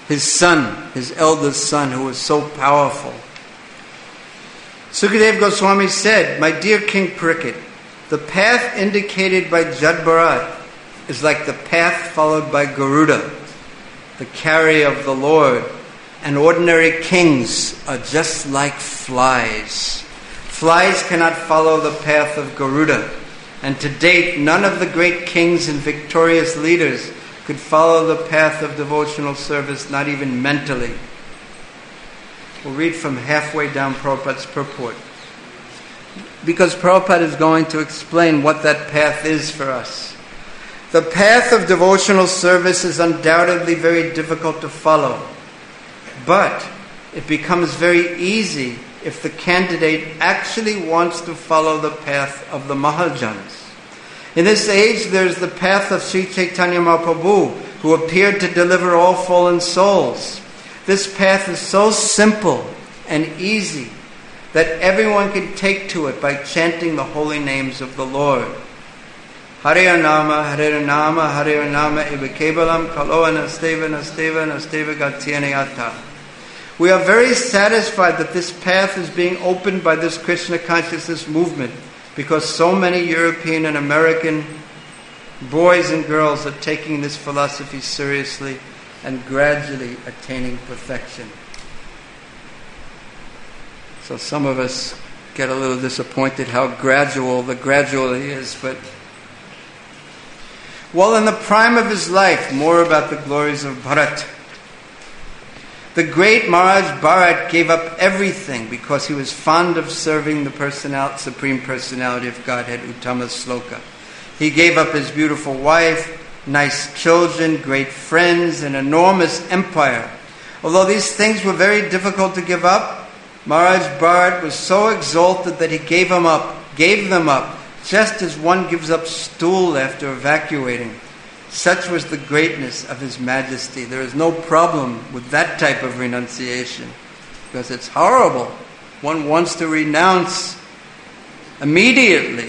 his son, his eldest son, who was so powerful. Sukadeva Goswami said, "My dear King Parikshit, the path indicated by Jad Bharat is like the path followed by Garuda, the carrier of the Lord, and ordinary kings are just like flies. Flies cannot follow the path of Garuda, and to date none of the great kings and victorious leaders could follow the path of devotional service, not even mentally." We'll read from halfway down Prabhupada's purport, because Prabhupada is going to explain what that path is for us. The path of devotional service is undoubtedly very difficult to follow, but it becomes very easy if the candidate actually wants to follow the path of the Mahajans. In this age, there's the path of Sri Chaitanya Mahaprabhu, who appeared to deliver all fallen souls. This path is so simple and easy that everyone can take to it by chanting the holy names of the Lord. Hare Nama, Hare Nama, Hare Nama, Eva Kevalam, Kaloa Nasteva, Nasteva, Nasteva Gatyanayata. We are very satisfied that this path is being opened by this Krishna consciousness movement, because so many European and American boys and girls are taking this philosophy seriously and gradually attaining perfection. So some of us get a little disappointed how gradual the gradually is, but while in the prime of his life, more about the glories of Bharat. The great Maharaj Bharat gave up everything because he was fond of serving the Supreme Personality of Godhead, Uttama Sloka. He gave up his beautiful wife, nice children, great friends, an enormous empire. Although these things were very difficult to give up, Maharaj Bharat was so exalted that he gave them up, just as one gives up stool after evacuating. Such was the greatness of His Majesty. There is no problem with that type of renunciation, because it's horrible. One wants to renounce immediately.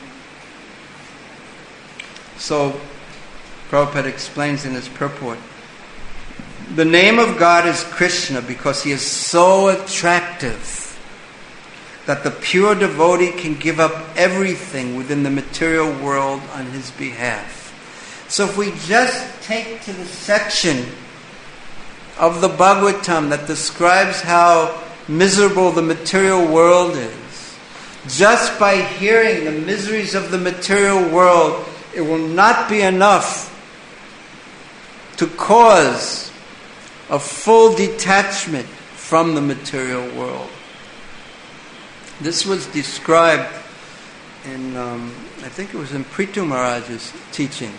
So, Prabhupada explains in his purport, the name of God is Krishna because He is so attractive that the pure devotee can give up everything within the material world on His behalf. So if we just take to the section of the Bhagavatam that describes how miserable the material world is, just by hearing the miseries of the material world, it will not be enough to cause a full detachment from the material world. This was described in, I think it was in Prithu Maharaj's teachings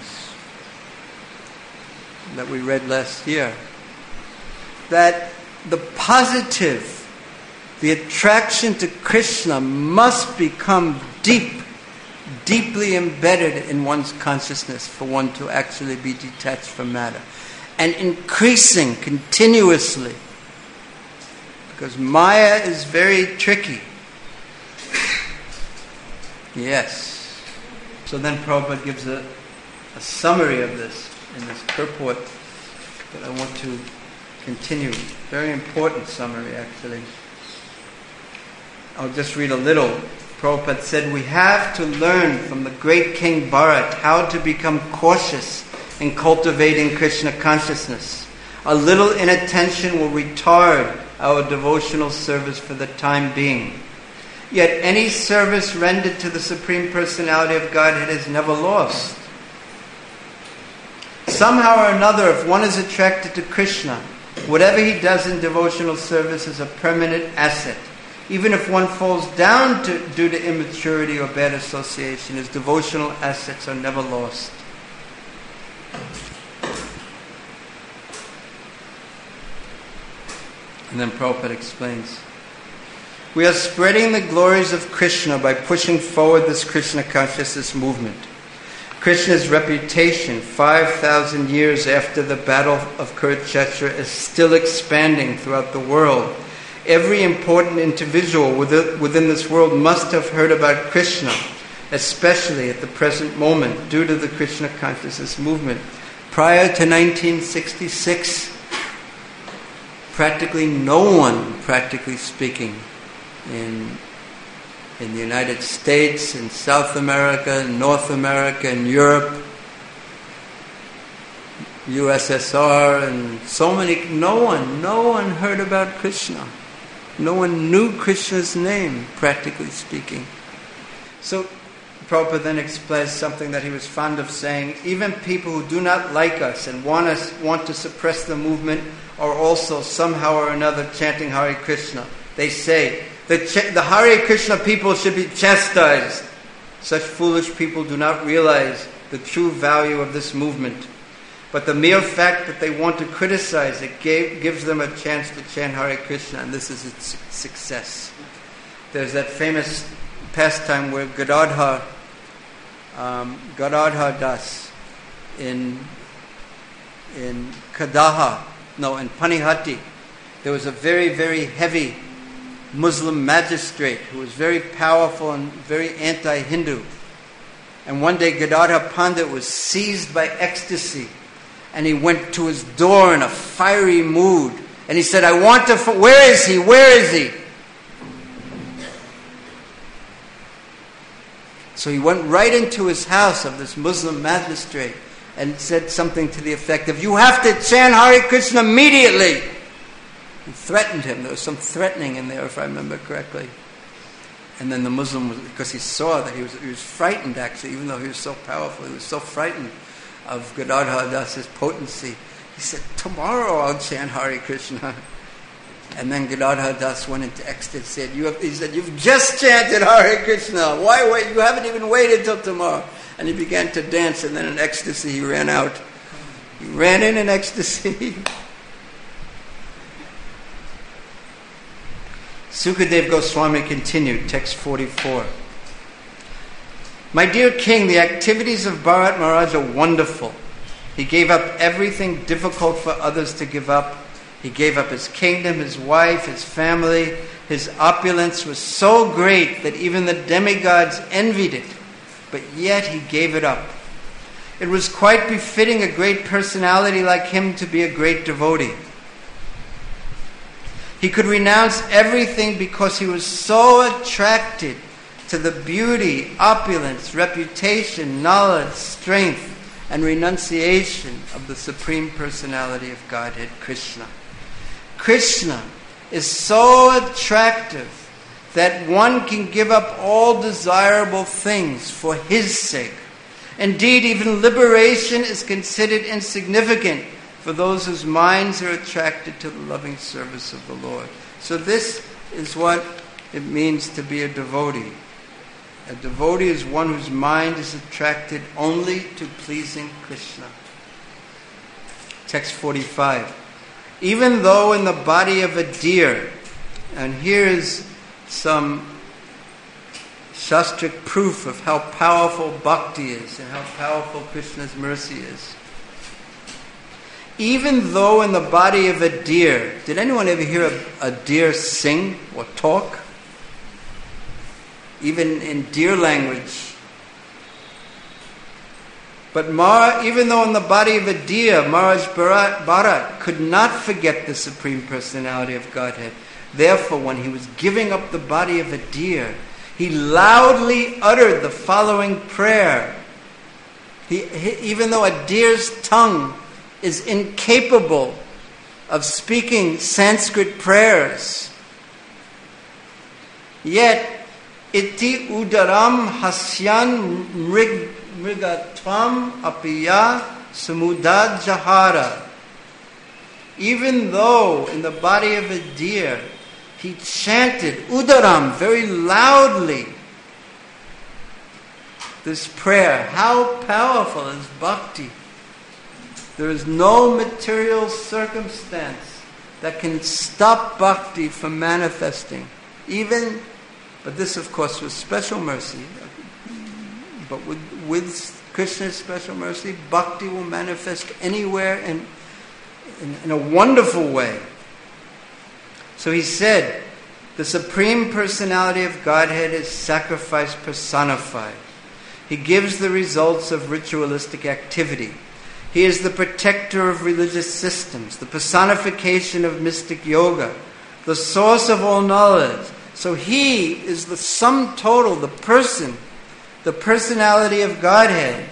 that we read last year, that the positive, the attraction to Krishna must become deeply embedded in one's consciousness for one to actually be detached from matter, and increasing continuously, because Maya is very tricky. Yes. So then Prabhupada gives a summary of this in this purport that I want to continue. Very important summary, actually. I'll just read a little. Prabhupada said, we have to learn from the great King Bharat how to become cautious in cultivating Krishna consciousness. A little inattention will retard our devotional service for the time being. Yet any service rendered to the Supreme Personality of Godhead is never lost. Somehow or another, if one is attracted to Krishna, whatever he does in devotional service is a permanent asset. Even if one falls down due to immaturity or bad association, his devotional assets are never lost. And then Prabhupada explains, we are spreading the glories of Krishna by pushing forward this Krishna consciousness movement. Krishna's reputation 5,000 years after the battle of Kurukshetra is still expanding throughout the world. Every important individual within this world must have heard about Krishna, especially at the present moment, due to the Krishna consciousness movement. Prior to 1966, practically no one, practically speaking, in the United States, in South America, in North America, in Europe, USSR, and so many, no one heard about Krishna. No one knew Krishna's name, practically speaking. So Prabhupada then explains something that he was fond of saying. Even people who do not like us and want to suppress the movement are also somehow or another chanting Hare Krishna. They say that the Hare Krishna people should be chastised. Such foolish people do not realize the true value of this movement. But the mere fact that they want to criticize it gives them a chance to chant Hare Krishna, and this is its success. There's that famous pastime where Gadadhar Das in Kadaha, in Panihati, there was a very, very heavy Muslim magistrate who was very powerful and very anti-Hindu. And one day Gadadhar Pandit was seized by ecstasy, and he went to his door in a fiery mood, and he said, where is he? Where is he? So he went right into his house of this Muslim magistrate and said something to the effect of, you have to chant Hare Krishna immediately. He threatened him. There was some threatening in there, if I remember correctly. And then the Muslim, because he saw that he was frightened actually, even though he was so powerful, he was so frightened of Gadadhar Das's potency. He said, tomorrow I'll chant Hare Krishna. And then Gadadhar Das went into ecstasy. He said, you've just chanted Hare Krishna. Why wait? You haven't even waited till tomorrow. And he began to dance, and then in ecstasy he ran out. He ran in ecstasy. Sukadev Goswami continued, text 44. My dear king, the activities of Bharat Maharaj are wonderful. He gave up everything difficult for others to give up. He gave up his kingdom, his wife, his family. His opulence was so great that even the demigods envied it, but yet he gave it up. It was quite befitting a great personality like him to be a great devotee. He could renounce everything because he was so attracted to the beauty, opulence, reputation, knowledge, strength, and renunciation of the Supreme Personality of Godhead, Krishna. Krishna is so attractive that one can give up all desirable things for his sake. Indeed, even liberation is considered insignificant for those whose minds are attracted to the loving service of the Lord. So this is what it means to be a devotee. A devotee is one whose mind is attracted only to pleasing Krishna. Text 45. Even though in the body of a deer, and here is some shastric proof of how powerful bhakti is and how powerful Krishna's mercy is. Even though in the body of a deer, did anyone ever hear a deer sing or talk? Even in deer language. But even though in the body of a deer, Maharaj Bharat could not forget the Supreme Personality of Godhead. Therefore, when he was giving up the body of a deer, he loudly uttered the following prayer. Even though a deer's tongue is incapable of speaking Sanskrit prayers, yet iti udaram hasyan mrigatvam apiya samudad jahara. Even though in the body of a deer he chanted udaram very loudly this prayer. How powerful is bhakti? There is no material circumstance that can stop bhakti from manifesting. But this, of course, was special mercy. But with Krishna's special mercy, bhakti will manifest anywhere in a wonderful way. So he said, the Supreme Personality of Godhead is sacrifice personified. He gives the results of ritualistic activity. He is the protector of religious systems, the personification of mystic yoga, the source of all knowledge. So he is the sum total, the person, the personality of Godhead.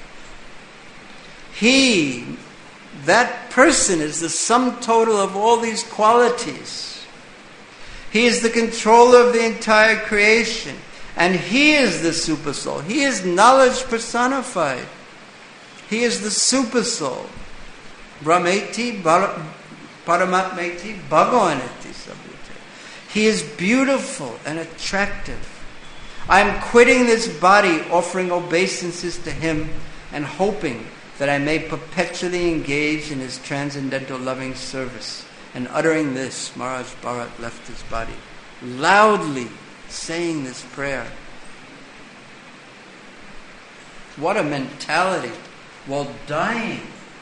He, that person, is the sum total of all these qualities. He is the controller of the entire creation. And he is the supersoul. He is knowledge personified. He is the supersoul. Brahmeti, Paramatmeti, Bhagavaneti Sabhute. He is beautiful and attractive. I am quitting this body, offering obeisances to him and hoping that I may perpetually engage in his transcendental loving service. And uttering this, Maharaj Bharat left his body, loudly saying this prayer. What a mentality while dying,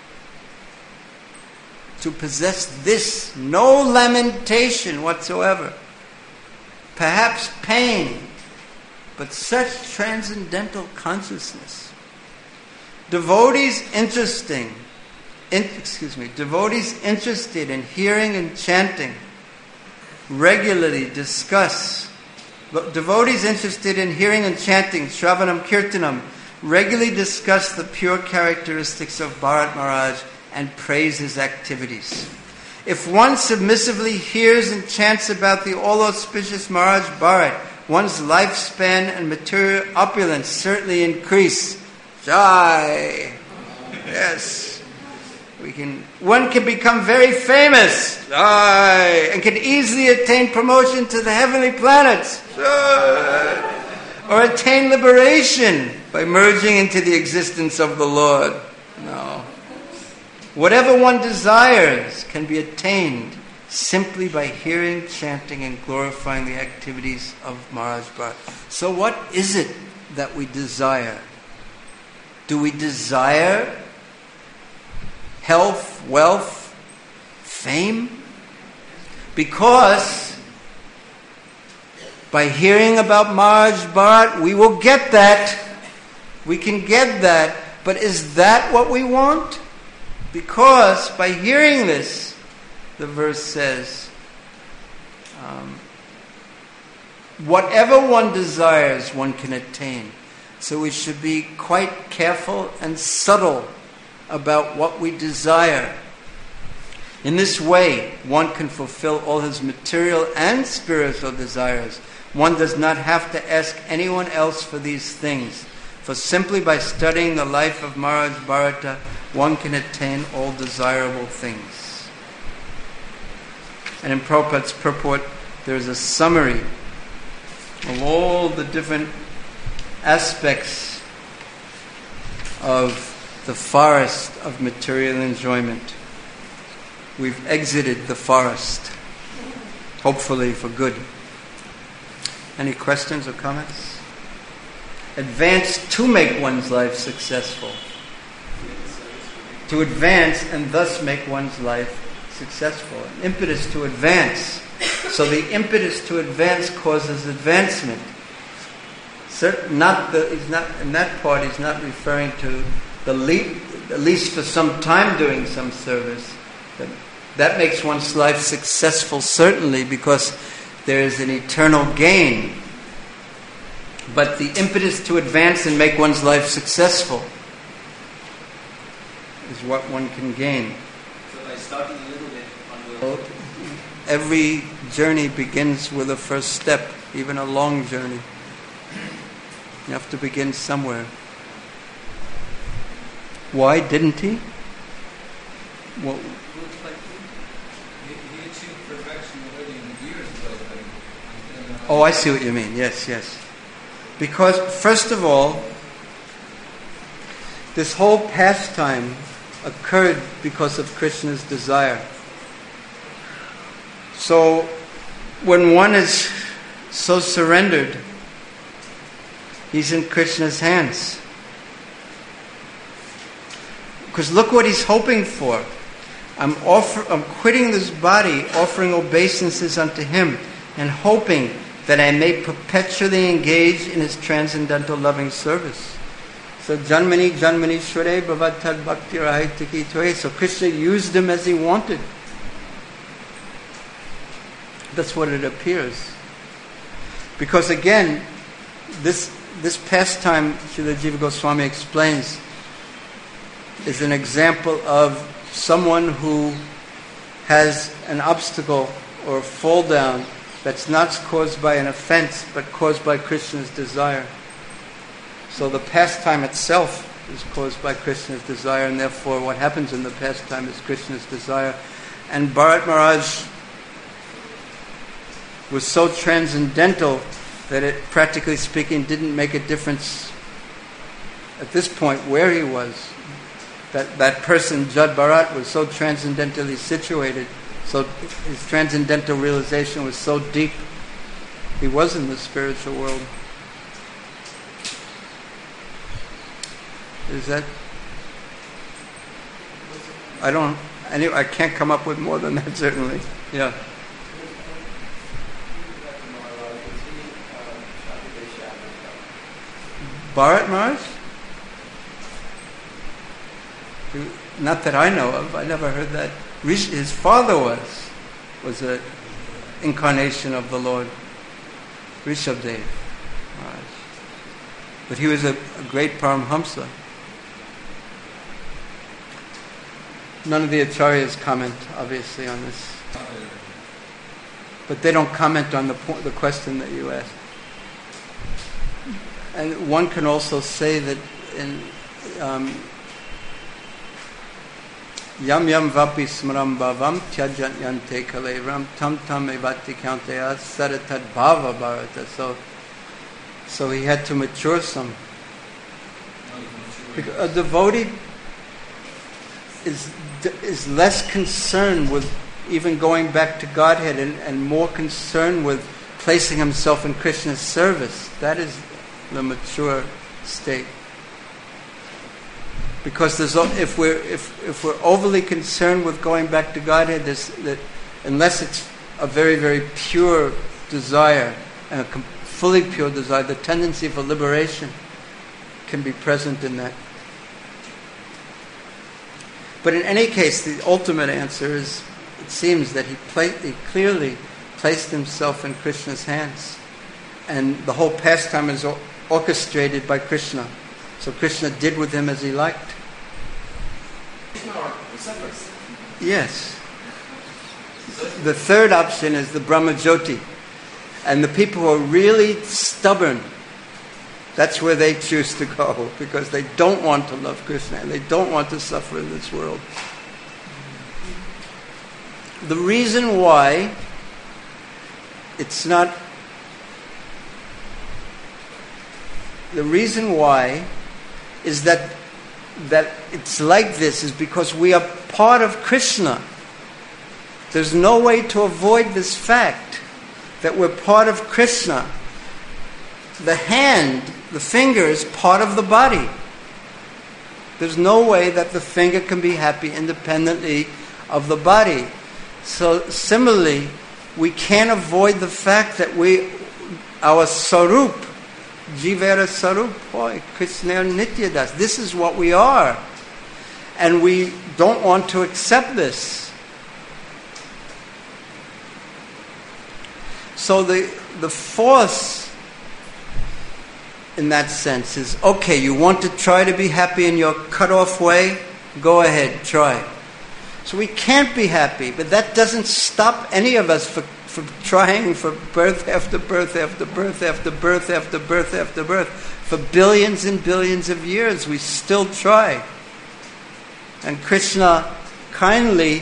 to possess this, no lamentation whatsoever, perhaps pain, but such transcendental consciousness. Devotees interested in hearing and chanting regularly discuss. Devotees interested in hearing and chanting, Shravanam Kirtanam, regularly discuss the pure characteristics of Bharat Maharaj and praise his activities. If one submissively hears and chants about the all-auspicious Maharaj Bharat, one's lifespan and material opulence certainly increase. Jai! Yes. One can become very famous, and can easily attain promotion to the heavenly planets, or attain liberation by merging into the existence of the Lord. No. Whatever one desires can be attained simply by hearing, chanting, and glorifying the activities of Maharaj Bharat. So what is it that we desire? Do we desire health, wealth, fame? Because by hearing about Maharaj Bharat, we will get that. We can get that. But is that what we want? Because by hearing this, the verse says, whatever one desires, one can attain. So we should be quite careful and subtle about what we desire. In this way, one can fulfill all his material and spiritual desires. One does not have to ask anyone else for these things. For simply by studying the life of Maharaj Bharata, one can attain all desirable things. And in Prabhupada's purport, there is a summary of all the different aspects of the forest of material enjoyment. We've exited the forest, hopefully for good. Any questions or comments? Advance to make one's life successful. To advance and thus make one's life successful. An impetus to advance. So the impetus to advance causes advancement. In that part, he's not referring to at least for some time doing some service. That makes one's life successful, certainly, because there is an eternal gain. But the impetus to advance and make one's life successful is what one can gain. So by starting a little bit on the... Every journey begins with a first step, even a long journey. You have to begin somewhere. Why didn't he? Well, he achieved perfection already years ago. Oh, I see what you mean. Yes. Because, first of all, this whole pastime occurred because of Krishna's desire. So, when one is so surrendered, he's in Krishna's hands. Because look what he's hoping for. I'm quitting this body, offering obeisances unto him, and hoping that I may perpetually engage in his transcendental loving service. So Janmani Janmanishware Bhavad Tad Bhakti Rahaitaki Tve. So Krishna used him as he wanted. That's what it appears. Because again, this pastime, Srila Jiva Goswami explains, is an example of someone who has an obstacle or a fall down that's not caused by an offense, but caused by Krishna's desire. So the pastime itself is caused by Krishna's desire, and therefore what happens in the pastime is Krishna's desire. And Bharat Maharaj was so transcendental that it, practically speaking, didn't make a difference at this point where he was. That person, Jad Bharat, was so transcendentally situated, so his transcendental realization was so deep, he was in the spiritual world. Is that... I can't come up with more than that, certainly. Yeah. Bharat Maharaj? Not that I know of. I never heard that. His father was an incarnation of the Lord, Rishabdev Maharaj. But he was a great Paramhamsa. None of the acharyas comment, obviously, on this. But they don't comment on the question that you asked. And one can also say that in Yam yam vapi smaram bhavam tyajan yante kalevam tam tam evati kaunteya saratad bhava bharata. So he had to mature some. A devotee is less concerned with even going back to Godhead and more concerned with placing himself in Krishna's service. That is the mature state. Because if we're overly concerned with going back to Godhead, unless it's a very, very pure desire and a fully pure desire, the tendency for liberation can be present in that. But in any case, the ultimate answer is, it seems that he clearly placed himself in Krishna's hands, and the whole pastime is orchestrated by Krishna. So Krishna did with him as he liked. Yes. The third option is the Brahmajyoti. And the people who are really stubborn, that's where they choose to go, because they don't want to love Krishna and they don't want to suffer in this world. The reason why it's not... The reason why is that it's like this is because we are part of Krishna. There's no way to avoid this fact that we're part of Krishna. The hand, the finger, is part of the body. There's no way that the finger can be happy independently of the body. So similarly, we can't avoid the fact that our sarup, Jivera sarup, Krishna Nityadas, this is what we are. And we don't want to accept this. So the force in that sense is, okay, you want to try to be happy in your cut-off way? Go ahead, try. So we can't be happy, but that doesn't stop any of us from trying for birth after birth after birth after birth after birth after birth. For billions and billions of years, we still try. And Krishna kindly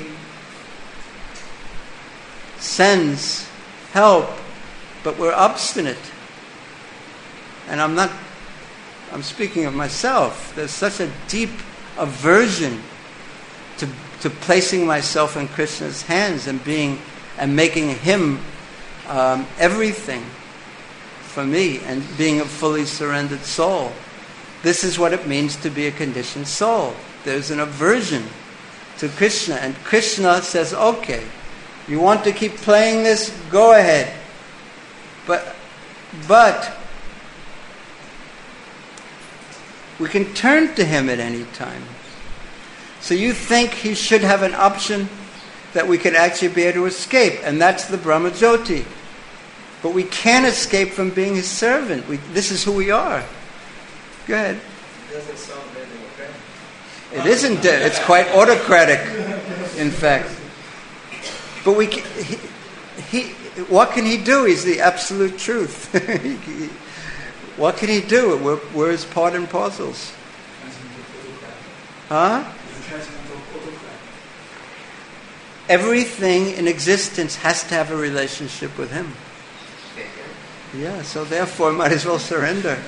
sends help, but we're obstinate. And I'm speaking of myself. There's such a deep aversion to placing myself in Krishna's hands and making him everything for me and being a fully surrendered soul. This is what it means to be a conditioned soul. There's an aversion to Krishna, and Krishna says, okay, you want to keep playing this? Go ahead. But We can turn to him at any time. So you think he should have an option that we could actually be able to escape, and that's the Brahmajyoti. But we can't escape from being his servant. This is who we are. Go ahead. It doesn't sound very democratic. It isn't. It's quite autocratic, in fact. But what can he do? He's the absolute truth. What can he do? We're his part and parcels. Huh? Everything in existence has to have a relationship with him. Yeah, so therefore might as well surrender.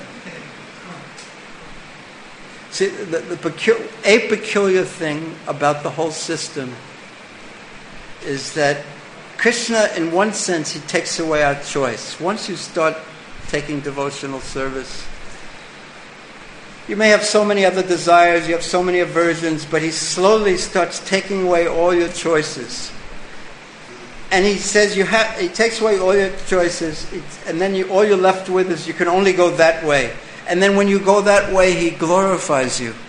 See, a peculiar thing about the whole system is that Krishna, in one sense, he takes away our choice. Once you start taking devotional service, you may have so many other desires, you have so many aversions, but he slowly starts taking away all your choices. And he says he takes away all your choices, and then all you're left with is you can only go that way. And then when you go that way, he glorifies you.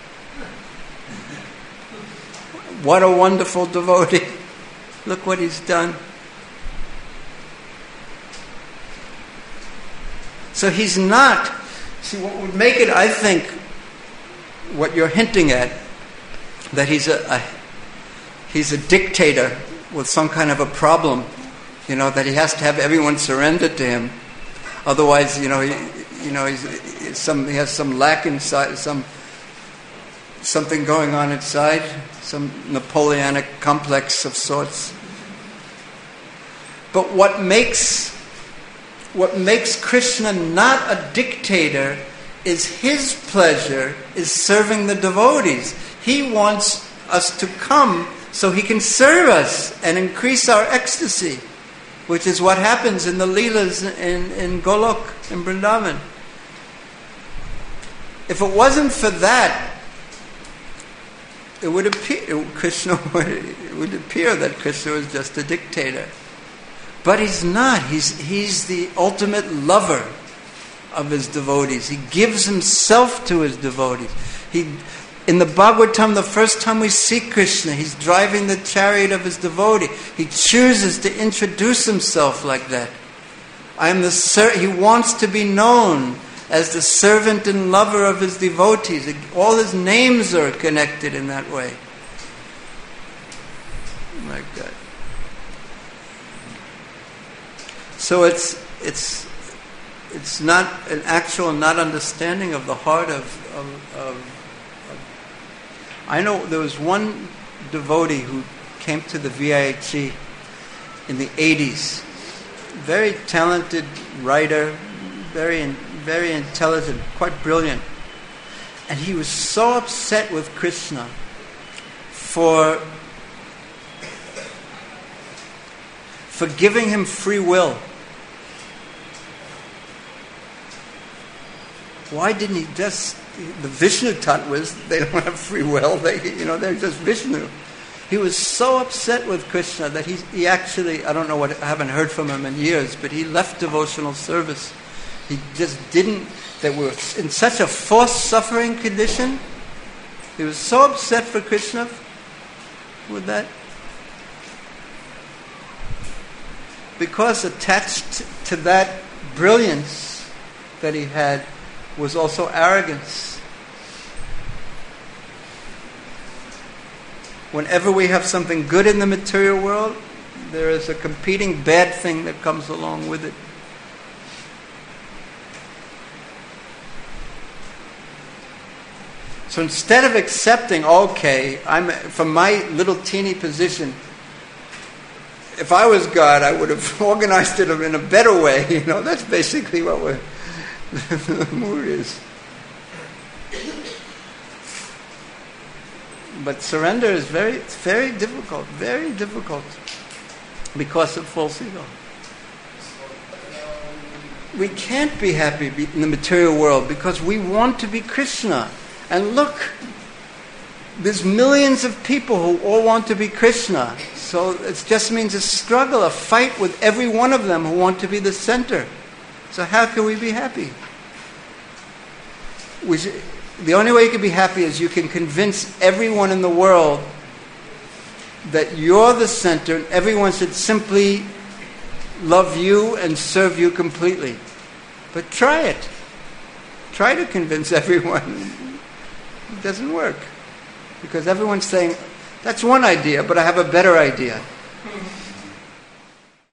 What a wonderful devotee. Look what he's done. So he's not. See, what would make it, I think, what you're hinting at, that he's a dictator with some kind of a problem, that he has to have everyone surrender to him. Otherwise, he has some lack inside, something going on inside, some Napoleonic complex of sorts. But what makes Krishna not a dictator is his pleasure is serving the devotees. He wants us to come so he can serve us and increase our ecstasy, which is what happens in the Leelas in Golok, in Vrindavan. If it wasn't for that, it would appear that Krishna was just a dictator. But he's not. He's the ultimate lover of his devotees. He gives himself to his devotees. In the Bhagavatam, the first time we see Krishna, he's driving the chariot of his devotee. He chooses to introduce himself like that. He wants to be known as the servant and lover of his devotees. All his names are connected in that way. My God. So it's not an actual not understanding of the heart of I know there was one devotee who came to the VIHE in the 80s. Very talented writer, very intelligent, quite brilliant. And he was so upset with Krishna for giving him free will. Why didn't he just... The Vishnu Tattvas, they don't have free will. They're just Vishnu. He was so upset with Krishna that he actually, I don't know I haven't heard from him in years, but he left devotional service. He just didn't, they were in such a forced suffering condition. He was so upset for Krishna with that. Because attached to that brilliance that he had was also arrogance. Whenever we have something good in the material world, there is a competing bad thing that comes along with it. So instead of accepting, from my little teeny position, if I was God, I would have organized it in a better way. That's basically what the mood is. But surrender is very, very difficult because of false ego. We can't be happy in the material world because we want to be Krishna. And look, there's millions of people who all want to be Krishna. So it just means a struggle, a fight with every one of them who want to be the center. So how can we be happy? the only way you can be happy is you can convince everyone in the world that you're the center and everyone should simply love you and serve you completely. But try it. Try to convince everyone. It doesn't work. Because everyone's saying, that's one idea, but I have a better idea.